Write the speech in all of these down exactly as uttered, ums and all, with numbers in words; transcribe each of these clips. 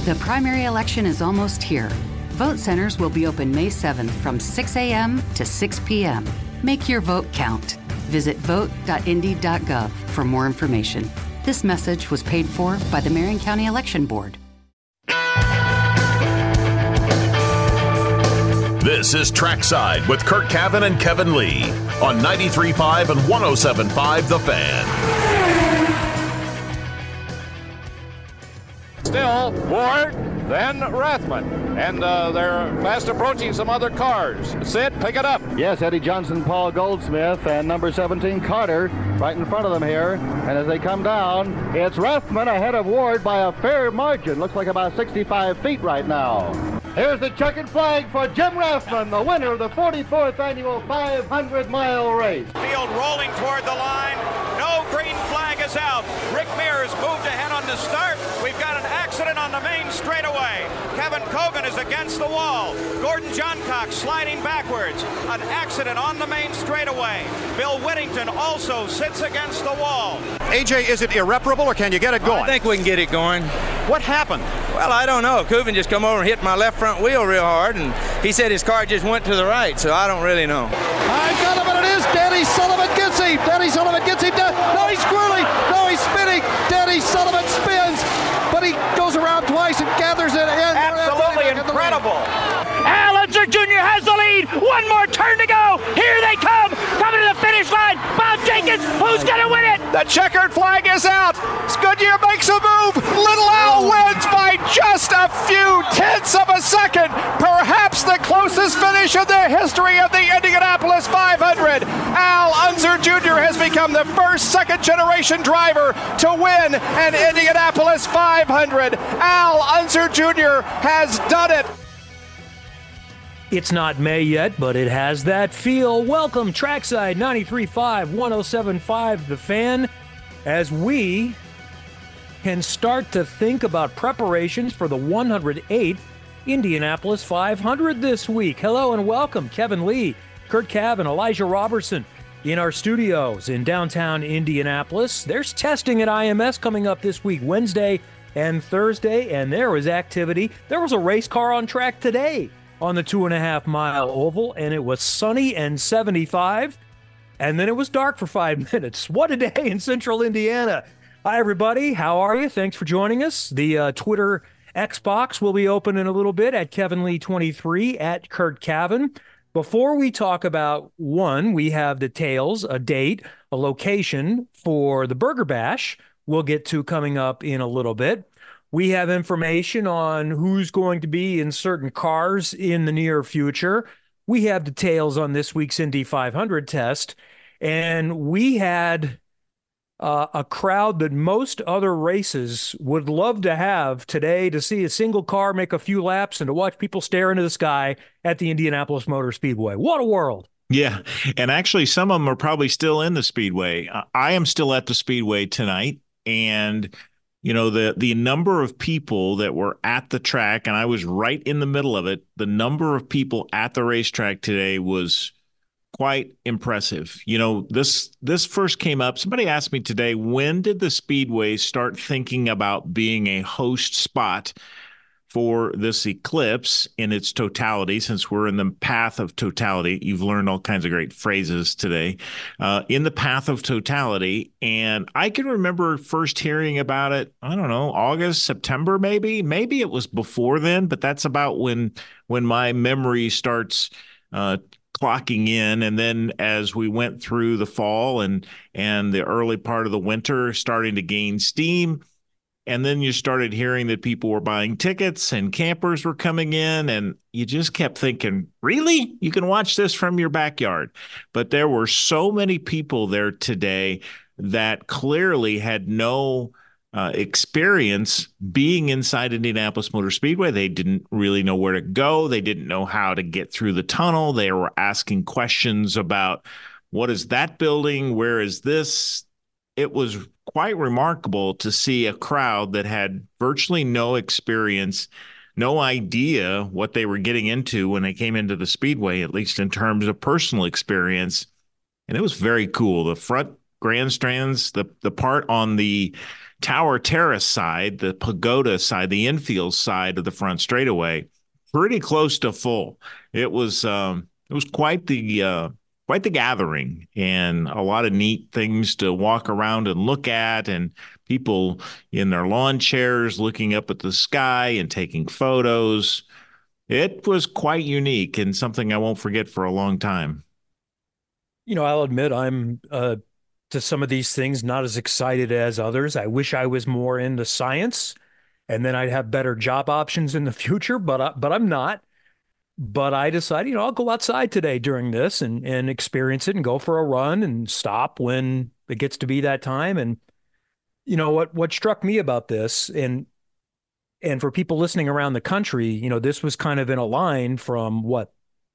The primary election is almost here. Vote centers will be open May seventh from six a.m. to six p.m. Make your vote count. Visit vote dot indy dot gov for more information. This message was paid for by the Marion County Election Board. This is Trackside with Kurt Cavan and Kevin Lee on ninety-three point five and one oh seven point five The Fan. Still Ward, then Rathman, and uh, they're fast approaching some other cars. Sid, pick it up. Yes, Eddie Johnson, Paul Goldsmith, and number seventeen, Carter, right in front of them here. And as they come down, it's Rathman ahead of Ward by a fair margin. Looks like about sixty-five feet right now. Here's the checkered flag for Jim Rathman, the winner of the forty-fourth annual five hundred mile race. Field rolling toward the line. No green flag is out. Rick Mears moved ahead on the start. We've got an accident on the main straightaway. Kevin Cogan is against the wall. Gordon Johncock sliding backwards. An accident on the main straightaway. Bill Whittington also sits against the wall. A J, is it irreparable or can you get it going? I think we can get it going. What happened? Well, I don't know. Coven just come over and hit my left front wheel real hard, and he said his car just went to the right, so I don't really know. I got him, and it is Danny Sullivan gets him. Danny Sullivan gets him down. No, he's squirrely. No, he's spinning. Danny Sullivan spins, but he goes around twice and gathers it in. Absolutely incredible. Al Unser Junior has the lead. One more turn to go. Here they come. Coming to the finish line. Bob Jenkins, who's going to win it? The checkered flag is out. Goodyear makes a move. Little Al wins by just a few tenths of a second. Perhaps the closest finish in the history of the Indianapolis five hundred. Al Unser Junior has become the first second-generation driver to win an Indianapolis five hundred. Al Unser Junior has done it. It's not May yet, but it has that feel. Welcome, Trackside ninety-three point five, one oh seven point five The Fan, as we can start to think about preparations for the one hundred eighth Indianapolis five hundred this week. Hello and welcome, Kevin Lee, Kurt Cavan, Elijah Robertson in our studios in downtown Indianapolis. There's testing at I M S coming up this week, Wednesday and Thursday, and there was activity. There was a race car on track today on the two and a half mile oval, and it was sunny and seventy-five, and then it was dark for five minutes. What a day in central Indiana. Hi, everybody. How are you? Thanks for joining us. The uh, Twitter Xbox will be open in a little bit at Kevin Lee twenty-three, at Kurt Cavan. Before we talk about one, we have details, a date, a location for the Burger Bash we'll get to coming up in a little bit. We have information on who's going to be in certain cars in the near future. We have details on this week's Indy five hundred test. And we had uh, a crowd that most other races would love to have today, to see a single car make a few laps and to watch people stare into the sky at the Indianapolis Motor Speedway. What a world. Yeah, and actually some of them are probably still in the Speedway. Uh, I am still at the Speedway tonight, and you know, the the number of people that were at the track, and I was right in the middle of it, the number of people at the racetrack today was quite impressive. You know, this this first came up. Somebody asked me today, when did the Speedway start thinking about being a host spot for this eclipse in its totality? Since we're in the path of totality, you've learned all kinds of great phrases today, uh, in the path of totality. And I can remember first hearing about it, I don't know, August, September, maybe, maybe it was before then, but that's about when, when my memory starts, uh, clocking in. And then as we went through the fall and, and the early part of the winter, starting to gain steam, and then you started hearing that people were buying tickets and campers were coming in, and you just kept thinking, really? You can watch this from your backyard. But there were so many people there today that clearly had no uh, experience being inside Indianapolis Motor Speedway. They didn't really know where to go. They didn't know how to get through the tunnel. They were asking questions about, what is that building? Where is this? It was quite remarkable to see a crowd that had virtually no experience, no idea what they were getting into when they came into the Speedway, at least in terms of personal experience. And it was very cool. The front grandstands, the the part on the Tower Terrace side, the pagoda side, the infield side of the front straightaway, pretty close to full. It was um, it was quite the uh, quite the gathering, and a lot of neat things to walk around and look at, and people in their lawn chairs looking up at the sky and taking photos. It was quite unique and something I won't forget for a long time. You know, I'll admit I'm uh, to some of these things not as excited as others. I wish I was more into science, and then I'd have better job options in the future, but I, but I'm not. But I decided, you know, I'll go outside today during this and and experience it and go for a run and stop when it gets to be that time. And you know what what struck me about this, and and for people listening around the country, you know, this was kind of in a line from what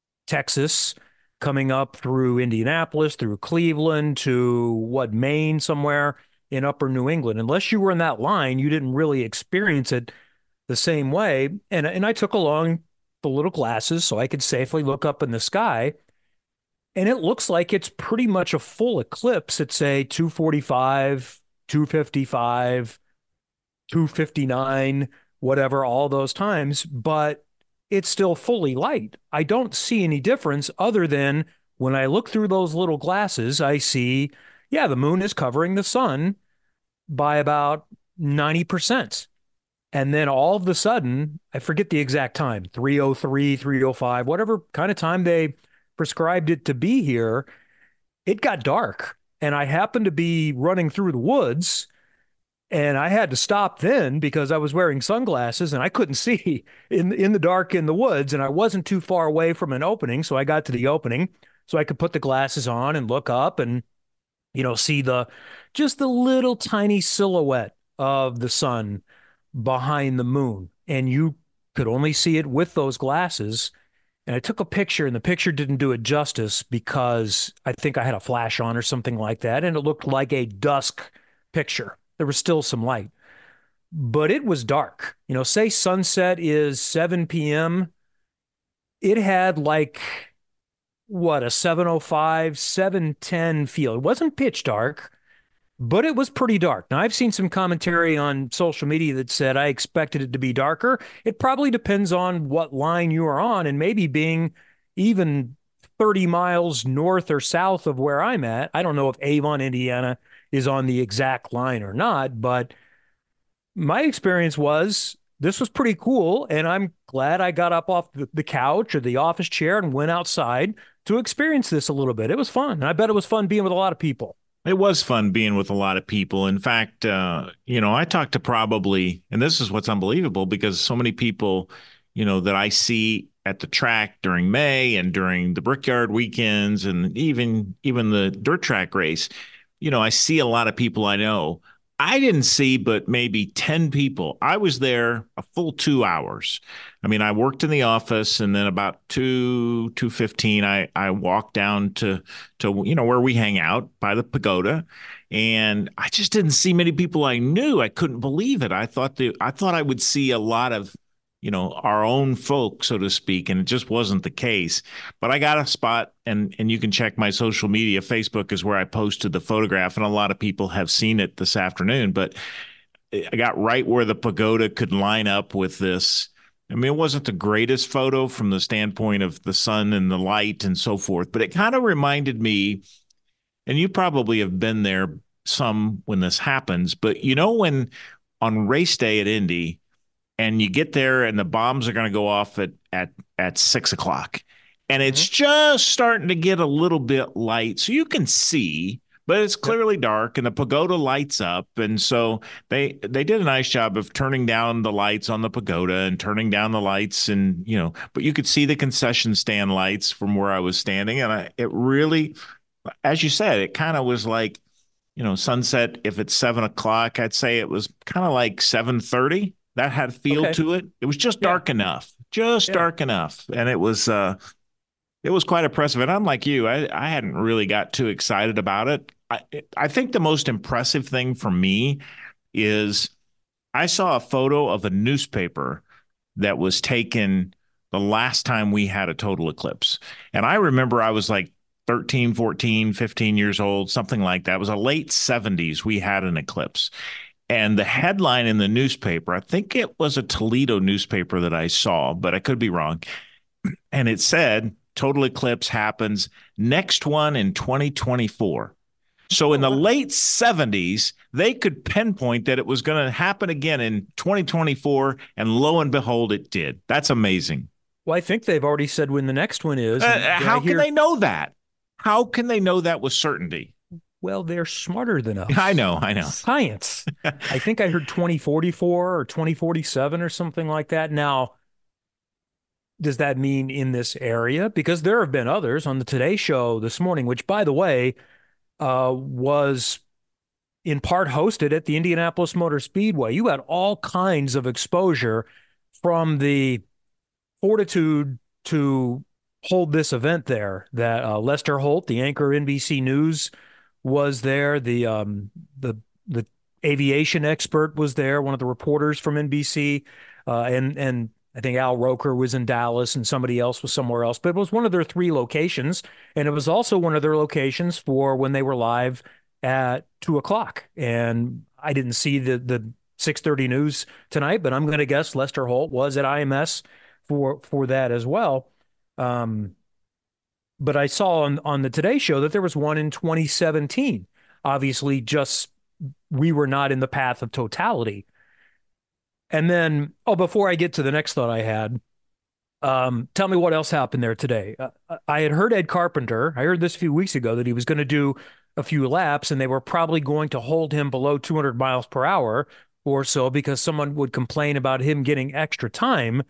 Texas coming up through Indianapolis, through Cleveland to what Maine somewhere in upper New England. Unless you were in that line, you didn't really experience it the same way. And and I took along the little glasses so I could safely look up in the sky. And it looks like it's pretty much a full eclipse at say two forty-five, two fifty-five, two fifty-nine, whatever, all those times, but it's still fully light. I don't see any difference other than when I look through those little glasses, I see, yeah, the moon is covering the sun by about ninety percent. And then all of a sudden, I forget the exact time, three oh three, three oh five, whatever kind of time they prescribed it to be here, it got dark. And I happened to be running through the woods, and I had to stop then because I was wearing sunglasses and I couldn't see in in the dark in the woods, and I wasn't too far away from an opening. So I got to the opening so I could put the glasses on and look up and, you know, see the just the little tiny silhouette of the sun behind the moon. And you could only see it with those glasses. And I took a picture, and the picture didn't do it justice because I think I had a flash on or something like that. And it looked like a dusk picture. There was still some light, but it was dark. You know, say sunset is seven p.m. It had like, what, a seven oh five, seven ten feel. It wasn't pitch dark, but it was pretty dark. Now, I've seen some commentary on social media that said I expected it to be darker. It probably depends on what line you are on, and maybe being even thirty miles north or south of where I'm at. I don't know if Avon, Indiana is on the exact line or not, but my experience was this was pretty cool, and I'm glad I got up off the, the couch or the office chair and went outside to experience this a little bit. It was fun, and I bet it was fun being with a lot of people. It was fun being with a lot of people. In fact, uh, you know, I talked to probably, and this is what's unbelievable because so many people, you know, that I see at the track during May and during the Brickyard weekends and even even the dirt track race, you know, I see a lot of people I know. I didn't see but maybe ten people. I was there a full two hours. I mean, I worked in the office, and then about two, two fifteen, I, I walked down to, to, you know, where we hang out by the pagoda. And I just didn't see many people I knew. I couldn't believe it. I thought the, I thought I would see a lot of, you know, our own folk, so to speak, and it just wasn't the case. But I got a spot, and and you can check my social media. Facebook is where I posted the photograph, and a lot of people have seen it this afternoon. But I got right where the pagoda could line up with this. I mean, it wasn't the greatest photo from the standpoint of the sun and the light and so forth, but it kind of reminded me, and you probably have been there some when this happens, but you know when on race day at Indy, and you get there and the bombs are going to go off at at at six o'clock, and it's mm-hmm. just starting to get a little bit light, so you can see, but it's clearly dark, and the pagoda lights up, and so they they did a nice job of turning down the lights on the pagoda and turning down the lights, and you know, but you could see the concession stand lights from where I was standing, and I, it really, as you said, it kind of was like, you know, sunset. If it's seven o'clock, I'd say it was kind of like seven thirty. That had a feel okay. to it. It was just dark yeah. enough, just yeah. dark enough. And it was, uh, it was quite impressive. And unlike you, I, I hadn't really got too excited about it. I, I think the most impressive thing for me is I saw a photo of a newspaper that was taken the last time we had a total eclipse. And I remember I was like thirteen, fourteen, fifteen years old, something like that. It was a late seventies. We had an eclipse. And the headline in the newspaper, I think it was a Toledo newspaper that I saw, but I could be wrong. And it said, total eclipse happens next one in twenty twenty-four. So in the late seventies, they could pinpoint that it was going to happen again in twenty twenty-four, and lo and behold, it did. That's amazing. Well, I think they've already said when the next one is. Uh, how hear... can they know that? How can they know that with certainty? Well, they're smarter than us. I know, I know. Science. I think I heard twenty forty-four or twenty forty-seven or something like that. Now, does that mean in this area? Because there have been others on the Today Show this morning, which, by the way, uh, was in part hosted at the Indianapolis Motor Speedway. You had all kinds of exposure from the fortitude to hold this event there. That uh, Lester Holt, the anchor N B C News, was there. The um, the the aviation expert was there. One of the reporters from N B C, uh, and and I think Al Roker was in Dallas, and somebody else was somewhere else. But it was one of their three locations, and it was also one of their locations for when they were live at two o'clock. And I didn't see the the six thirty news tonight, but I'm going to guess Lester Holt was at I M S for for that as well. Um, But I saw on, on the Today Show that there was one in twenty seventeen. Obviously, just we were not in the path of totality. And then, oh, before I get to the next thought I had, um, tell me what else happened there today. Uh, I had heard Ed Carpenter. I heard this a few weeks ago that he was going to do a few laps, and they were probably going to hold him below two hundred miles per hour or so because someone would complain about him getting extra time.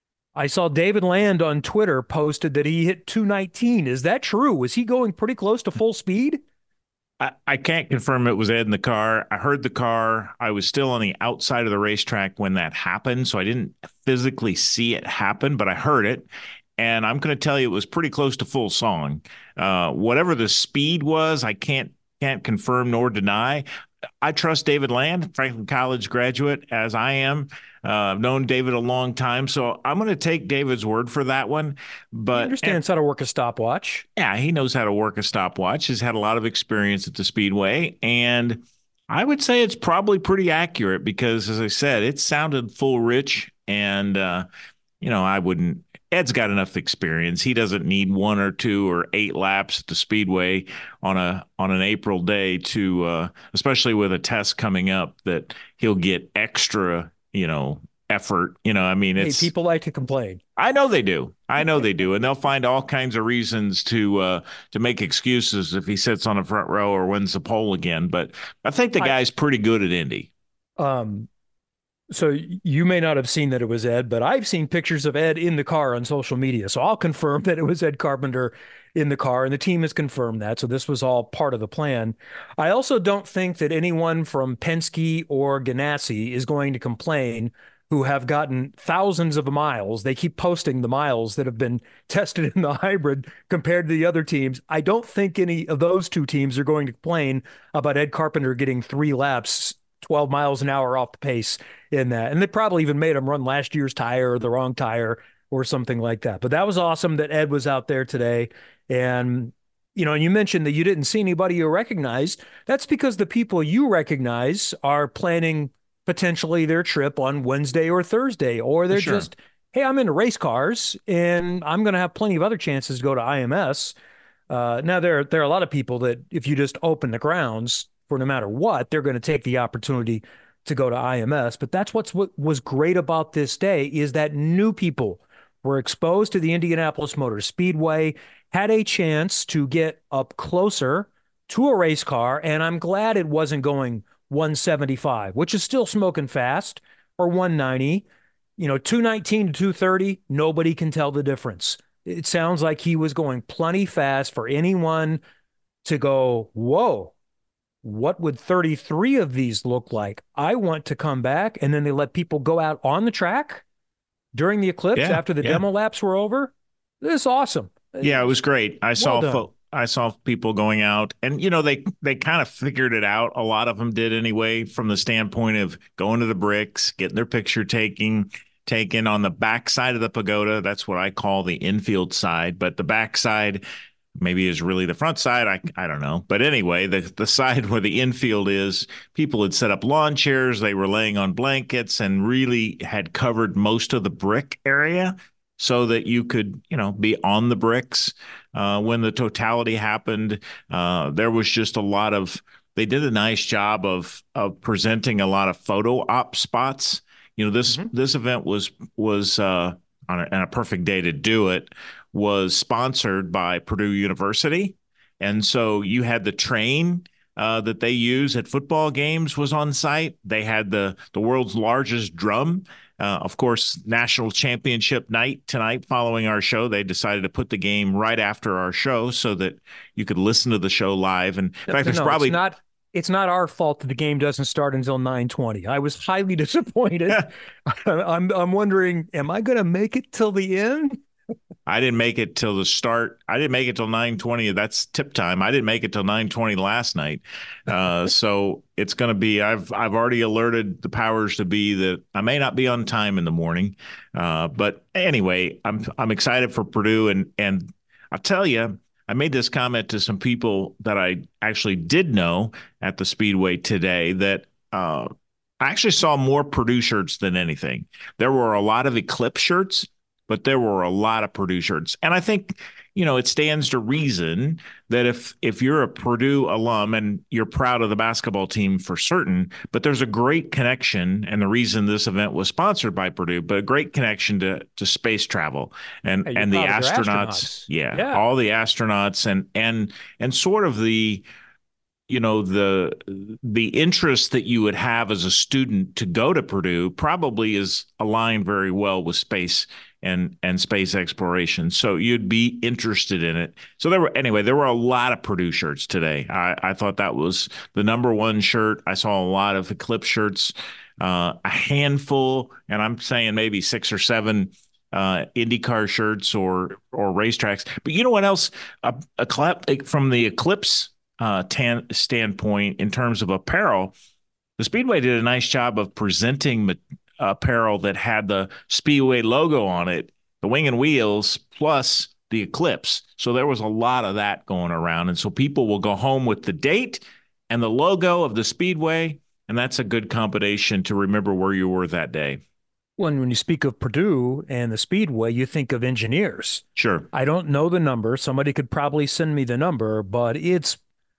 I saw David Land on Twitter posted that he hit two nineteen. Is that true? Was he going pretty close to full speed? I, I can't confirm it was Ed in the car. I heard the car. I was still on the outside of the racetrack when that happened, so I didn't physically see it happen, but I heard it. And I'm going to tell you it was pretty close to full song. Uh, whatever the speed was, I can't can't confirm nor deny. I trust David Land, Franklin College graduate, as I am. Uh, I've known David a long time, so I'm going to take David's word for that one. But he understands and, how to work a stopwatch. Yeah, he knows how to work a stopwatch. He's had a lot of experience at the Speedway, and I would say it's probably pretty accurate because, as I said, it sounded full rich, and uh, you know, I wouldn't. Ed's got enough experience. He doesn't need one or two or eight laps at the Speedway on a on an April day to, uh, especially with a test coming up, that he'll get extra, you know, effort. You know, I mean, it's hey, people like to complain. I know they do. I know they do, and they'll find all kinds of reasons to uh, to make excuses if he sits on the front row or wins the pole again. But I think the guy's I, pretty good at Indy. Um. So you may not have seen that it was Ed, but I've seen pictures of Ed in the car on social media. So I'll confirm that it was Ed Carpenter in the car, and the team has confirmed that. So this was all part of the plan. I also don't think that anyone from Penske or Ganassi is going to complain who have gotten thousands of miles. They keep posting the miles that have been tested in the hybrid compared to the other teams. I don't think any of those two teams are going to complain about Ed Carpenter getting three laps, twelve miles an hour off the pace in that. And they probably even made him run last year's tire or the wrong tire or something like that. But that was awesome that Ed was out there today. And, you know, and you mentioned that you didn't see anybody you recognized. That's because the people you recognize are planning potentially their trip on Wednesday or Thursday, or they're sure. just, hey, I'm into race cars and I'm going to have plenty of other chances to go to I M S. Uh, now, there, there are a lot of people that if you just open the grounds for no matter what, they're going to take the opportunity to go to I M S. But that's what's what was great about this day is that new people were exposed to the Indianapolis Motor Speedway, had a chance to get up closer to a race car, and I'm glad it wasn't going one seventy-five, which is still smoking fast, or one ninety. You know, two nineteen to two thirty, nobody can tell the difference. It sounds like he was going plenty fast for anyone to go, whoa, what would thirty-three of these look like? I want to come back. And then they let people go out on the track during the eclipse yeah, after the yeah. demo laps were over. This is awesome. Yeah, it was great. I well saw done. fo- I saw people going out, and you know they they kind of figured it out. A lot of them did anyway, from the standpoint of going to the bricks, getting their picture taking taken on the back side of the pagoda. That's what I call the infield side, but the back side maybe is really the front side. I I don't know. But anyway, the, the side where the infield is, people had set up lawn chairs. They were laying on blankets and really had covered most of the brick area so that you could, you know, be on the bricks uh, when the totality happened. Uh, there was just a lot of, they did a nice job of of presenting a lot of photo op spots. You know, this mm-hmm. this event was was uh, on, a, on a perfect day to do it, was sponsored by Purdue University. And so you had the train uh, that they use at football games was on site. They had the, the world's largest drum. Uh, of course, national championship night tonight following our show, they decided to put the game right after our show so that you could listen to the show live. And in fact, no, there's probably it's not it's not our fault that the game doesn't start until nine twenty. I was highly disappointed. I'm I'm wondering, am I going to make it till the end? I didn't make it till the start. I didn't make it till nine twenty. That's tip time. I didn't make it till nine twenty last night. Uh, so it's going to be, I've, I've already alerted the powers to be that I may not be on time in the morning. Uh, but anyway, I'm, I'm excited for Purdue. And, and I'll tell you, I made this comment to some people that I actually did know at the Speedway today that, uh, I actually saw more Purdue shirts than anything. There were a lot of Eclipse shirts, but there were a lot of Purdue shirts. And I think, you know, it stands to reason that if if you're a Purdue alum and you're proud of the basketball team for certain, but there's a great connection, and the reason this event was sponsored by Purdue, but a great connection to to space travel and hey, and the astronauts, astronauts. Yeah, yeah, all the astronauts and and and sort of the you know, the the interest that you would have as a student to go to Purdue probably is aligned very well with space and and space exploration. So you'd be interested in it. So there were anyway, there were a lot of Purdue shirts today. I, I thought that was the number one shirt. I saw a lot of Eclipse shirts, uh, a handful, and I'm saying maybe six or seven uh, IndyCar shirts or or racetracks. But you know what else? A, a from the Eclipse Uh, tan- standpoint in terms of apparel, the Speedway did a nice job of presenting ma- apparel that had the Speedway logo on it, the wing and wheels, plus the Eclipse. So there was a lot of that going around. And so people will go home with the date and the logo of the Speedway, and that's a good combination to remember where you were that day. Well, when you speak of Purdue and the Speedway, you think of engineers. Sure. I don't know the number. Somebody could probably send me the number, but it's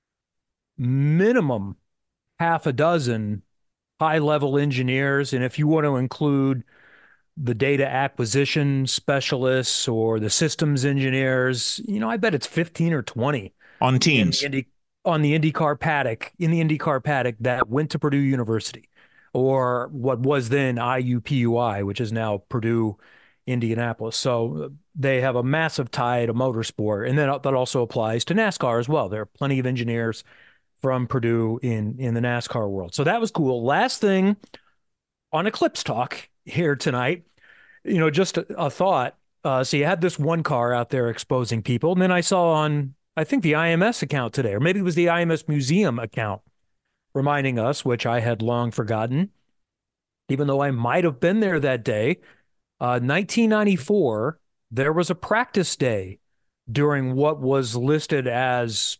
minimum half a dozen high-level engineers. And if you want to include the data acquisition specialists or the systems engineers, you know, I bet it's fifteen or twenty on teams in the Indy, on the IndyCar paddock, in the IndyCar paddock that went to Purdue University, or what was then I U P U I, which is now Purdue Indianapolis. So they have a massive tie to motorsport. And then that also applies to NASCAR as well. There are plenty of engineers from Purdue in, in the NASCAR world. So that was cool. Last thing on Eclipse Talk here tonight, you know, just a, a thought. Uh, so you had this one car out there exposing people. And then I saw on, I think the I M S account today, or maybe it was the I M S Museum account, reminding us, which I had long forgotten, even though I might have been there that day, uh, nineteen ninety-four, there was a practice day during what was listed as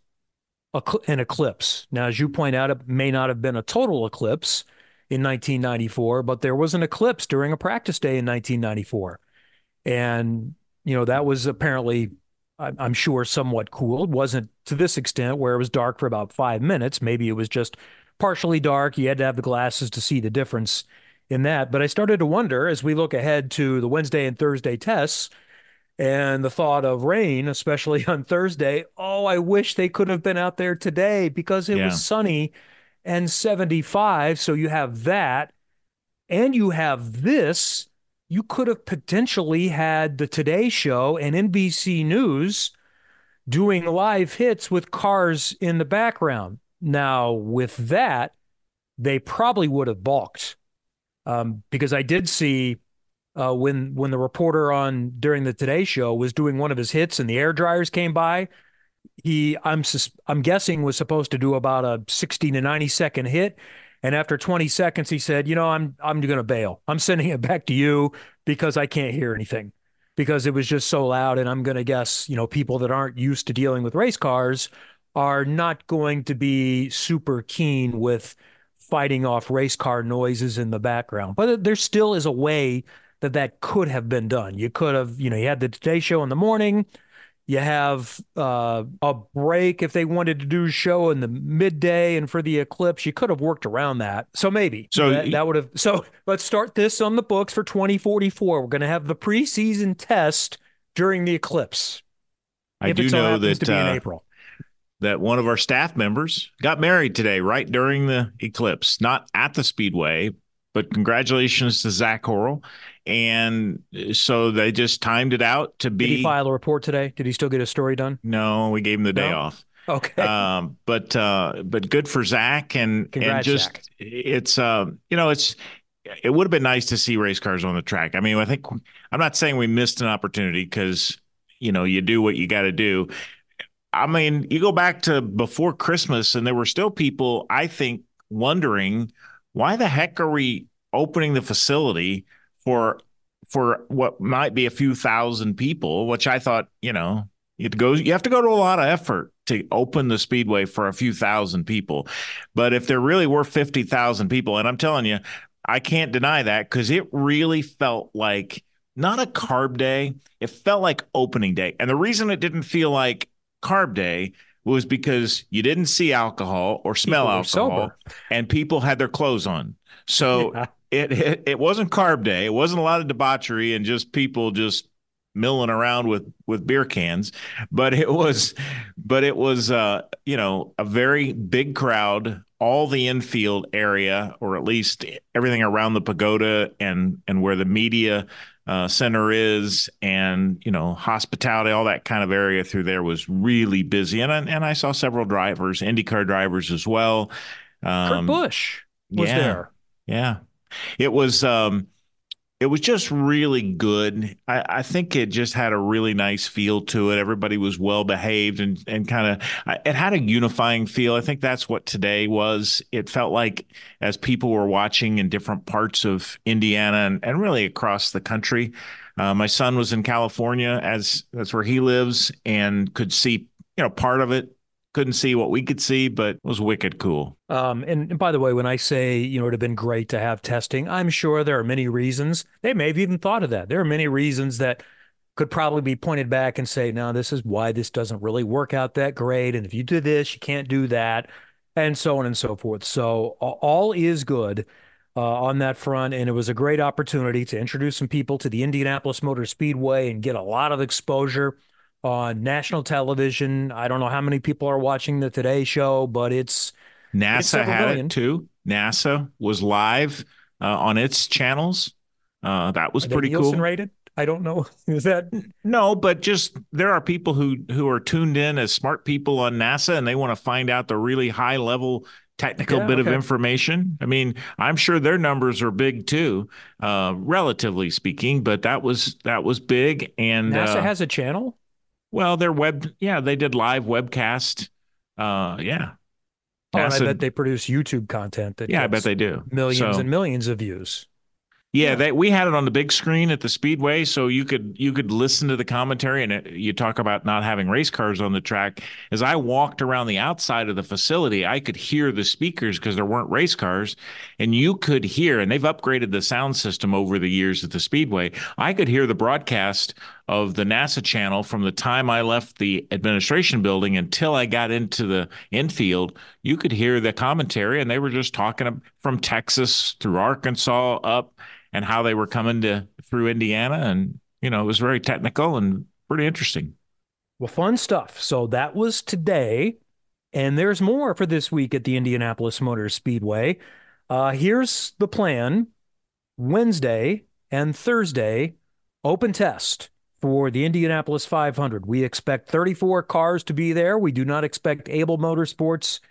an eclipse. Now, as you point out, it may not have been a total eclipse in nineteen ninety-four, but there was an eclipse during a practice day in nineteen ninety-four. And, you know, that was apparently, I'm sure, somewhat cool. It wasn't to this extent where it was dark for about five minutes. Maybe it was just partially dark. You had to have the glasses to see the difference in that. But I started to wonder, as we look ahead to the Wednesday and Thursday tests, and the thought of rain, especially on Thursday, oh, I wish they could have been out there today because it yeah. was sunny and seventy-five. So you have that, and you have this. You could have potentially had the Today Show and N B C News doing live hits with cars in the background. Now, with that, they probably would have balked um, because I did see Uh, when when the reporter on during the Today Show was doing one of his hits and the air dryers came by, he I'm sus- I'm guessing was supposed to do about a sixty to ninety second hit, and after twenty seconds he said, you know, I'm I'm going to bail. I'm sending it back to you because I can't hear anything. because it was just so loud. And I'm going to guess, you know, people that aren't used to dealing with race cars are not going to be super keen with fighting off race car noises in the background. But there still is a way that that could have been done. You could have, you know, you had the Today Show in the morning. You have uh, a break if they wanted to do a show in the midday and for the eclipse. You could have worked around that. So maybe so that, that would have. So let's start this on the books for twenty forty-four. We're going to have the preseason test during the eclipse. I do know that to be in uh, April. that one of our staff members got married today, right during the eclipse, not at the Speedway, but congratulations to Zach Horrell. And so they just timed it out to be. Did he file a report today? Did he still get his story done? No, we gave him the day No? off. Okay. Um, but uh, but good for Zach, and Congrats, and just Zach. it's uh, you know it's it would have been nice to see race cars on the track. I mean, I think I'm not saying we missed an opportunity because you know you do what you got to do. I mean, you go back to before Christmas, and there were still people, I think, wondering why the heck are we opening the facility for for what might be a few thousand people, which I thought, you know, it goes, you have to go to a lot of effort to open the Speedway for a few thousand people. But if there really were fifty thousand people, and I'm telling you, I can't deny that because it really felt like not a carb day. It felt like opening day. And the reason it didn't feel like carb day was because you didn't see alcohol or smell People were alcohol sober. and people had their clothes on. So Yeah. it, it it wasn't carb day. It wasn't a lot of debauchery and just people just milling around with with beer cans, but it was but it was uh you know a very big crowd, all the infield area, or at least everything around the pagoda and and where the media uh, center is, and you know hospitality, all that kind of area through there was really busy, and I, and I saw several drivers, IndyCar drivers as well. Kurt Um, Busch was yeah, there. Yeah, it was. Um, It was just really good. I, I think it just had a really nice feel to it. Everybody was well behaved and and kind of it had a unifying feel. I think that's what today was. It felt like as people were watching in different parts of Indiana and, and really across the country. Uh, my son was in California, as that's where he lives, and could see you know part of it. Couldn't see what we could see, but it was wicked cool. Um, and, and by the way, when I say, you know, it would have been great to have testing, I'm sure there are many reasons. They may have even thought of that. There are many reasons that could probably be pointed back and say, no, this is why this doesn't really work out that great. And if you do this, you can't do that, and so on and so forth. So all is good uh, on that front. And it was a great opportunity to introduce some people to the Indianapolis Motor Speedway and get a lot of exposure on national television. I don't know how many people are watching the Today Show, but it's NASA it's had million. it too. NASA was live uh, on its channels. Uh, that was Are pretty they Nielsen cool. rated? I don't know. Is that No, but just there are people who who are tuned in as smart people on NASA, and they want to find out the really high level technical Yeah, bit okay. of information. I mean, I'm sure their numbers are big too, uh, relatively speaking. But that was that was big, and NASA uh, has a channel? well, their web, yeah, they did live webcast. Uh, yeah. Oh, and I NASA- bet they produce YouTube content that Yeah, I bet gets they do. millions So- and millions of views. Yeah, they, we had it on the big screen at the Speedway, so you could you could listen to the commentary. And it, you talk about not having race cars on the track. As I walked around the outside of the facility, I could hear the speakers because there weren't race cars, and you could hear. And they've upgraded the sound system over the years at the Speedway. I could hear the broadcast of the NASA channel from the time I left the administration building until I got into the infield. You could hear the commentary, and they were just talking from Texas through Arkansas up, and how they were coming to through Indiana. And, you know, it was very technical and pretty interesting. Well, fun stuff. So that was today, and there's more for this week at the Indianapolis Motor Speedway. Uh, here's the plan. Wednesday and Thursday, open test for the Indianapolis five hundred. We expect thirty-four cars to be there. We do not expect Able Motorsports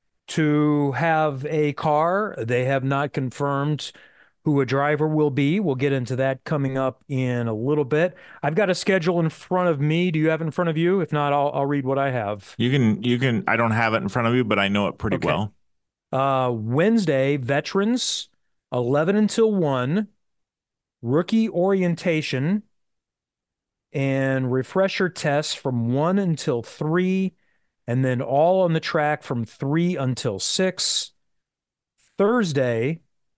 to have a car. They have not confirmed who a driver will be. We'll get into that coming up in a little bit. I've got a schedule in front of me. Do you have it in front of you? If not, I'll, I'll read what I have. You can, you can, I don't have it in front of you, but I know it pretty Okay. well. Uh, Wednesday, veterans, eleven until one. Rookie orientation, and refresher tests from one until three, and then all on the track from three until six. Thursday,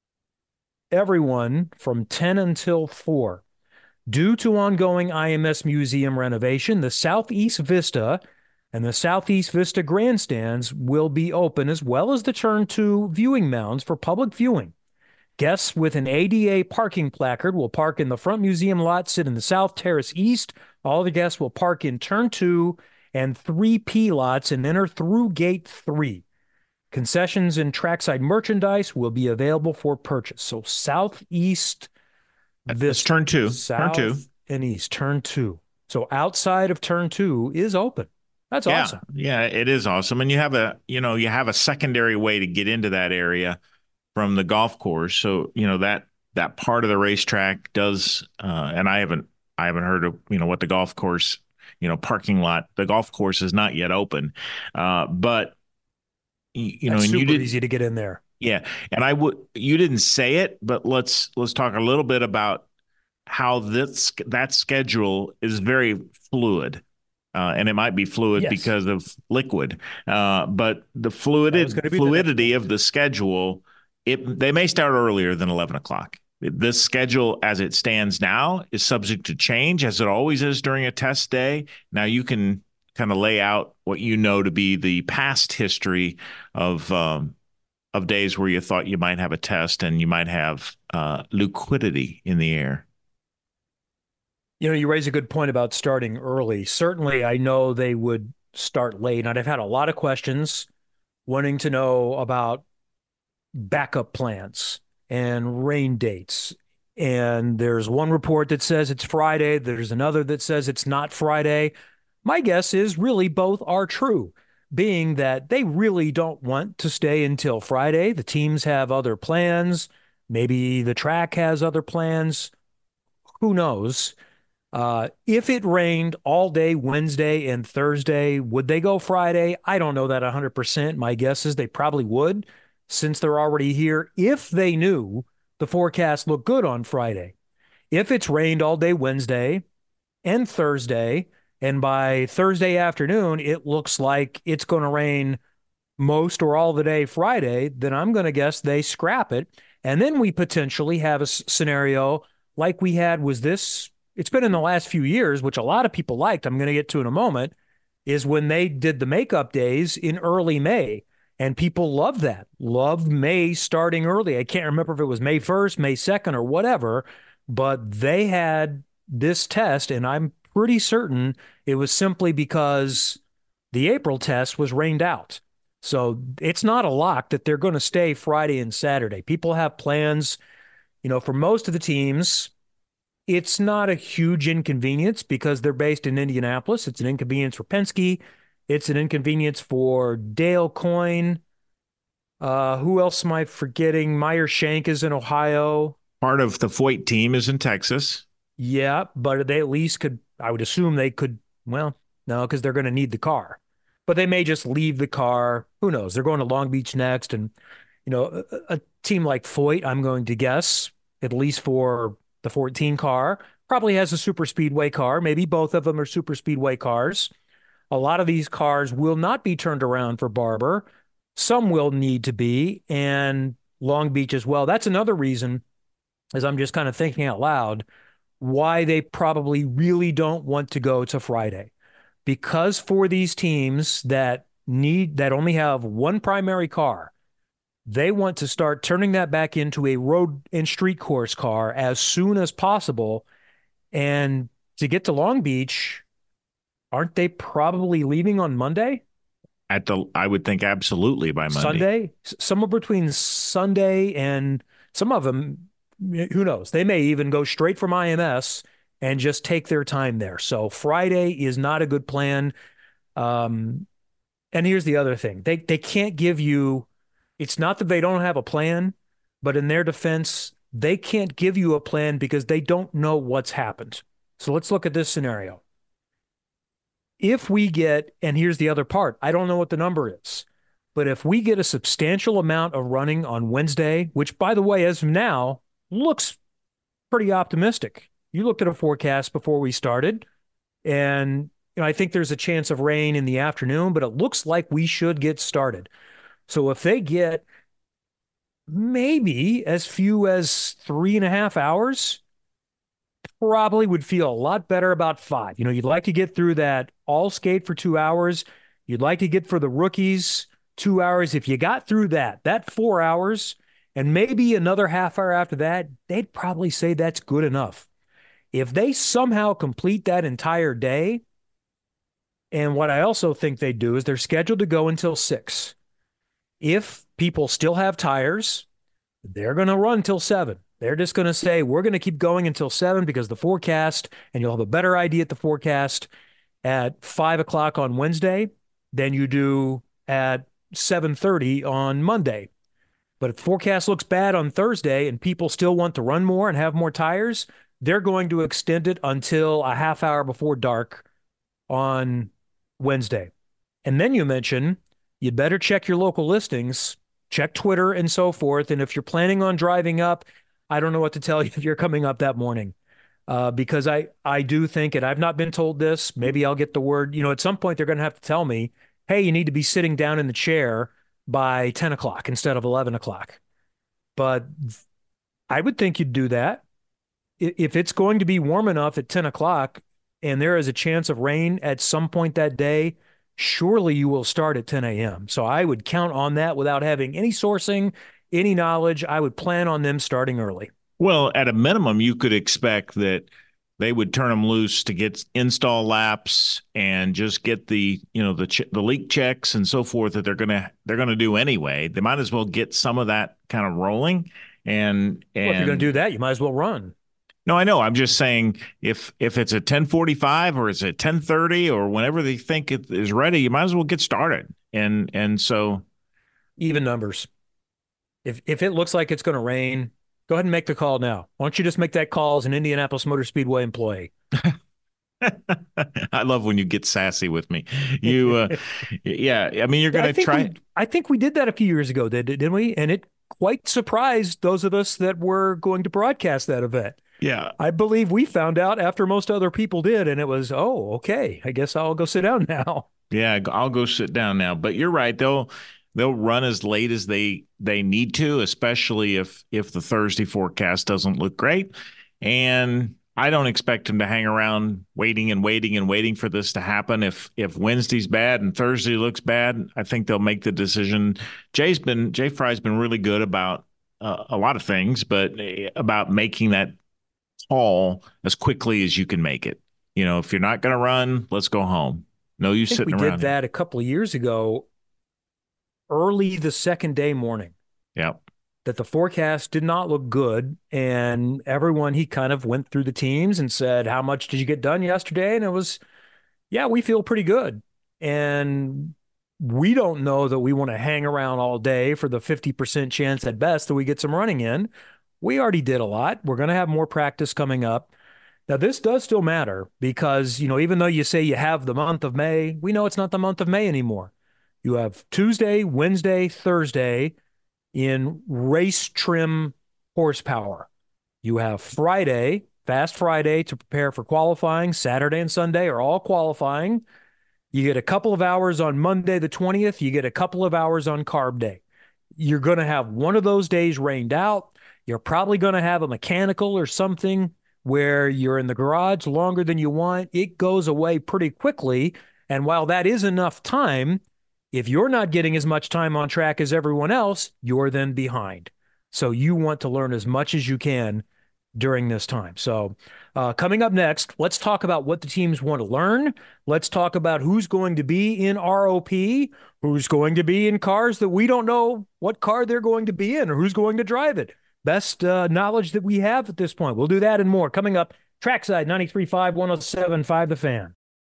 everyone from ten until four. Due to ongoing I M S Museum renovation, the Southeast Vista and the Southeast Vista grandstands will be open, as well as the turn two viewing mounds for public viewing. Guests with an A D A parking placard will park in the front museum lot, sit in the South Terrace East. All the guests will park in turn two and three P lots and enter through gate three. Concessions and trackside merchandise will be available for purchase. So Southeast Vista. It's turn two. South turn two. and East, turn two. So outside of turn two is open. That's yeah, awesome. Yeah, it is awesome. And you have a, you know, you have a secondary way to get into that area from the golf course. So, you know, that that part of the racetrack does, uh, and I haven't I haven't heard of, you know, what the golf course, you know, parking lot, the golf course is not yet open. Uh, but, you, you know, That's and super you did, easy to get in there. Yeah. And I would, you didn't say it, but let's, let's talk a little bit about how this, that schedule is very fluid. Uh, and it might be fluid yes. because of liquid. Uh, but the fluidity, fluidity the of the schedule, it they may start earlier than eleven o'clock. This schedule, as it stands now, is subject to change, as it always is during a test day. Now you can kind of lay out what you know to be the past history of um, of days where you thought you might have a test and you might have uh, liquidity in the air. You know, you raise a good point about starting early. Certainly, I know they would start late, and I've had a lot of questions wanting to know about backup plans and rain dates. And there's one report that says it's Friday. There's another that says it's not Friday. My guess is really both are true, being that they really don't want to stay until Friday. The teams have other plans. Maybe the track has other plans. Who knows? Uh, if it rained all day Wednesday and Thursday, would they go Friday? I don't know that one hundred percent. My guess is they probably would, since they're already here, if they knew the forecast looked good on Friday. If it's rained all day Wednesday and Thursday, and by Thursday afternoon, it looks like it's going to rain most or all the day Friday, then I'm going to guess they scrap it. And then we potentially have a scenario like we had was this, it's been in the last few years, which a lot of people liked, I'm going to get to in a moment, is when they did the makeup days in early May. And people loved that, loved May starting early. I can't remember if it was May first, May second, or whatever, but they had this test, and I'm pretty certain it was simply because the April test was rained out. So it's not a lock that they're going to stay Friday and Saturday. People have plans, you know, for most of the teams. It's not a huge inconvenience because they're based in Indianapolis. It's an inconvenience for Penske. It's an inconvenience for Dale Coyne. Uh, who else am I forgetting? Meyer Shank is in Ohio. Part of the Foyt team is in Texas. Yeah, but they at least could, I would assume they could, well, no, because they're going to need the car. But they may just leave the car. Who knows? They're going to Long Beach next. And, you know, a, a team like Foyt, I'm going to guess, at least for the fourteen car, probably has a super speedway car. Maybe both of them are super speedway cars. A lot of these cars will not be turned around for Barber. Some will need to be, and Long Beach as well. That's another reason, as I'm just kind of thinking out loud, why they probably really don't want to go to Friday. Because for these teams that need, that only have one primary car, they want to start turning that back into a road and street course car as soon as possible. And to get to Long Beach, aren't they probably leaving on Monday? At the, I would think absolutely by Monday. Sunday? Somewhere between Sunday and some of them, who knows? They may even go straight from I M S and just take their time there. So Friday is not a good plan. Um, and here's the other thing. They they can't give you, it's not that they don't have a plan, but in their defense, they can't give you a plan because they don't know what's happened. So let's look at this scenario. If we get, and here's the other part, I don't know what the number is, but if we get a substantial amount of running on Wednesday, which, by the way, as of now, looks pretty optimistic. You looked at a forecast before we started. And you know, I think there's a chance of rain in the afternoon, but it looks like we should get started. So if they get maybe as few as three and a half hours, probably would feel a lot better about five. You know, you'd like to get through that all skate for two hours. You'd like to get for the rookies two hours. If you got through that, that four hours and maybe another half hour after that, they'd probably say that's good enough. If they somehow complete that entire day, and what I also think they do is they're scheduled to go until six. If people still have tires, they're going to run till seven. They're just going to say, we're going to keep going until seven because the forecast, and you'll have a better idea at the forecast at five o'clock on Wednesday than you do at seven thirty on Monday. But if the forecast looks bad on Thursday and people still want to run more and have more tires, they're going to extend it until a half hour before dark on Wednesday. And then you mention you'd better check your local listings, check Twitter and so forth. And if you're planning on driving up, I don't know what to tell you if you're coming up that morning. Uh, because I, I do think, and I've not been told this, maybe I'll get the word, you know, at some point they're going to have to tell me, hey, you need to be sitting down in the chair by ten o'clock instead of eleven o'clock. But I would think you'd do that. If it's going to be warm enough at ten o'clock and there is a chance of rain at some point that day, surely you will start at ten a.m. So I would count on that without having any sourcing, any knowledge. I would plan on them starting early. Well, at a minimum, you could expect that they would turn them loose to get install laps and just get the, you know, the ch- the leak checks and so forth that they're gonna they're gonna do anyway. They might as well get some of that kind of rolling. And, and well, if you're gonna do that, you might as well run. No, I know. I'm just saying if if it's at ten forty-five or it's at ten thirty or whenever they think it is ready, you might as well get started. And and so even numbers. If if it looks like it's going to rain, go ahead and make the call now. Why don't you just make that call as an Indianapolis Motor Speedway employee? I love when you get sassy with me. You, uh, yeah. I mean, you're going to try. We, I think we did that a few years ago, did, didn't we? And it quite surprised those of us that were going to broadcast that event. Yeah. I believe we found out after most other people did, and it was, oh, okay, I guess I'll go sit down now. Yeah, I'll go sit down now. But you're right. They'll they'll run as late as they they need to, especially if if the Thursday forecast doesn't look great. And I don't expect them to hang around waiting and waiting and waiting for this to happen. If if Wednesday's bad and Thursday looks bad, I think they'll make the decision. Jay's been Jay Fry's been really good about uh, a lot of things, but about making that call as quickly as you can make it. You know, if you're not going to run, let's go home. No use sitting around. We did that a couple of years ago, early the second day morning. Yep. That the forecast did not look good, and everyone, he kind of went through the teams and said, how much did you get done yesterday? And it was, yeah, we feel pretty good. And we don't know that we want to hang around all day for the fifty percent chance at best that we get some running in. We already did a lot. We're going to have more practice coming up. Now, this does still matter because, you know, even though you say you have the month of May, we know it's not the month of May anymore. You have Tuesday, Wednesday, Thursday in race trim horsepower. You have Friday, Fast Friday, to prepare for qualifying. Saturday and Sunday are all qualifying. You get a couple of hours on Monday the twentieth. You get a couple of hours on Carb Day. You're going to have one of those days rained out. You're probably going to have a mechanical or something where you're in the garage longer than you want. It goes away pretty quickly. And while that is enough time, if you're not getting as much time on track as everyone else, you're then behind. So you want to learn as much as you can during this time. So uh, coming up next, let's talk about what the teams want to learn. Let's talk about who's going to be in R O P, who's going to be in cars that we don't know what car they're going to be in or who's going to drive it. Best uh, knowledge that we have at this point. We'll do that and more. Coming up, Trackside ninety-three point five, one oh seven point five The Fan.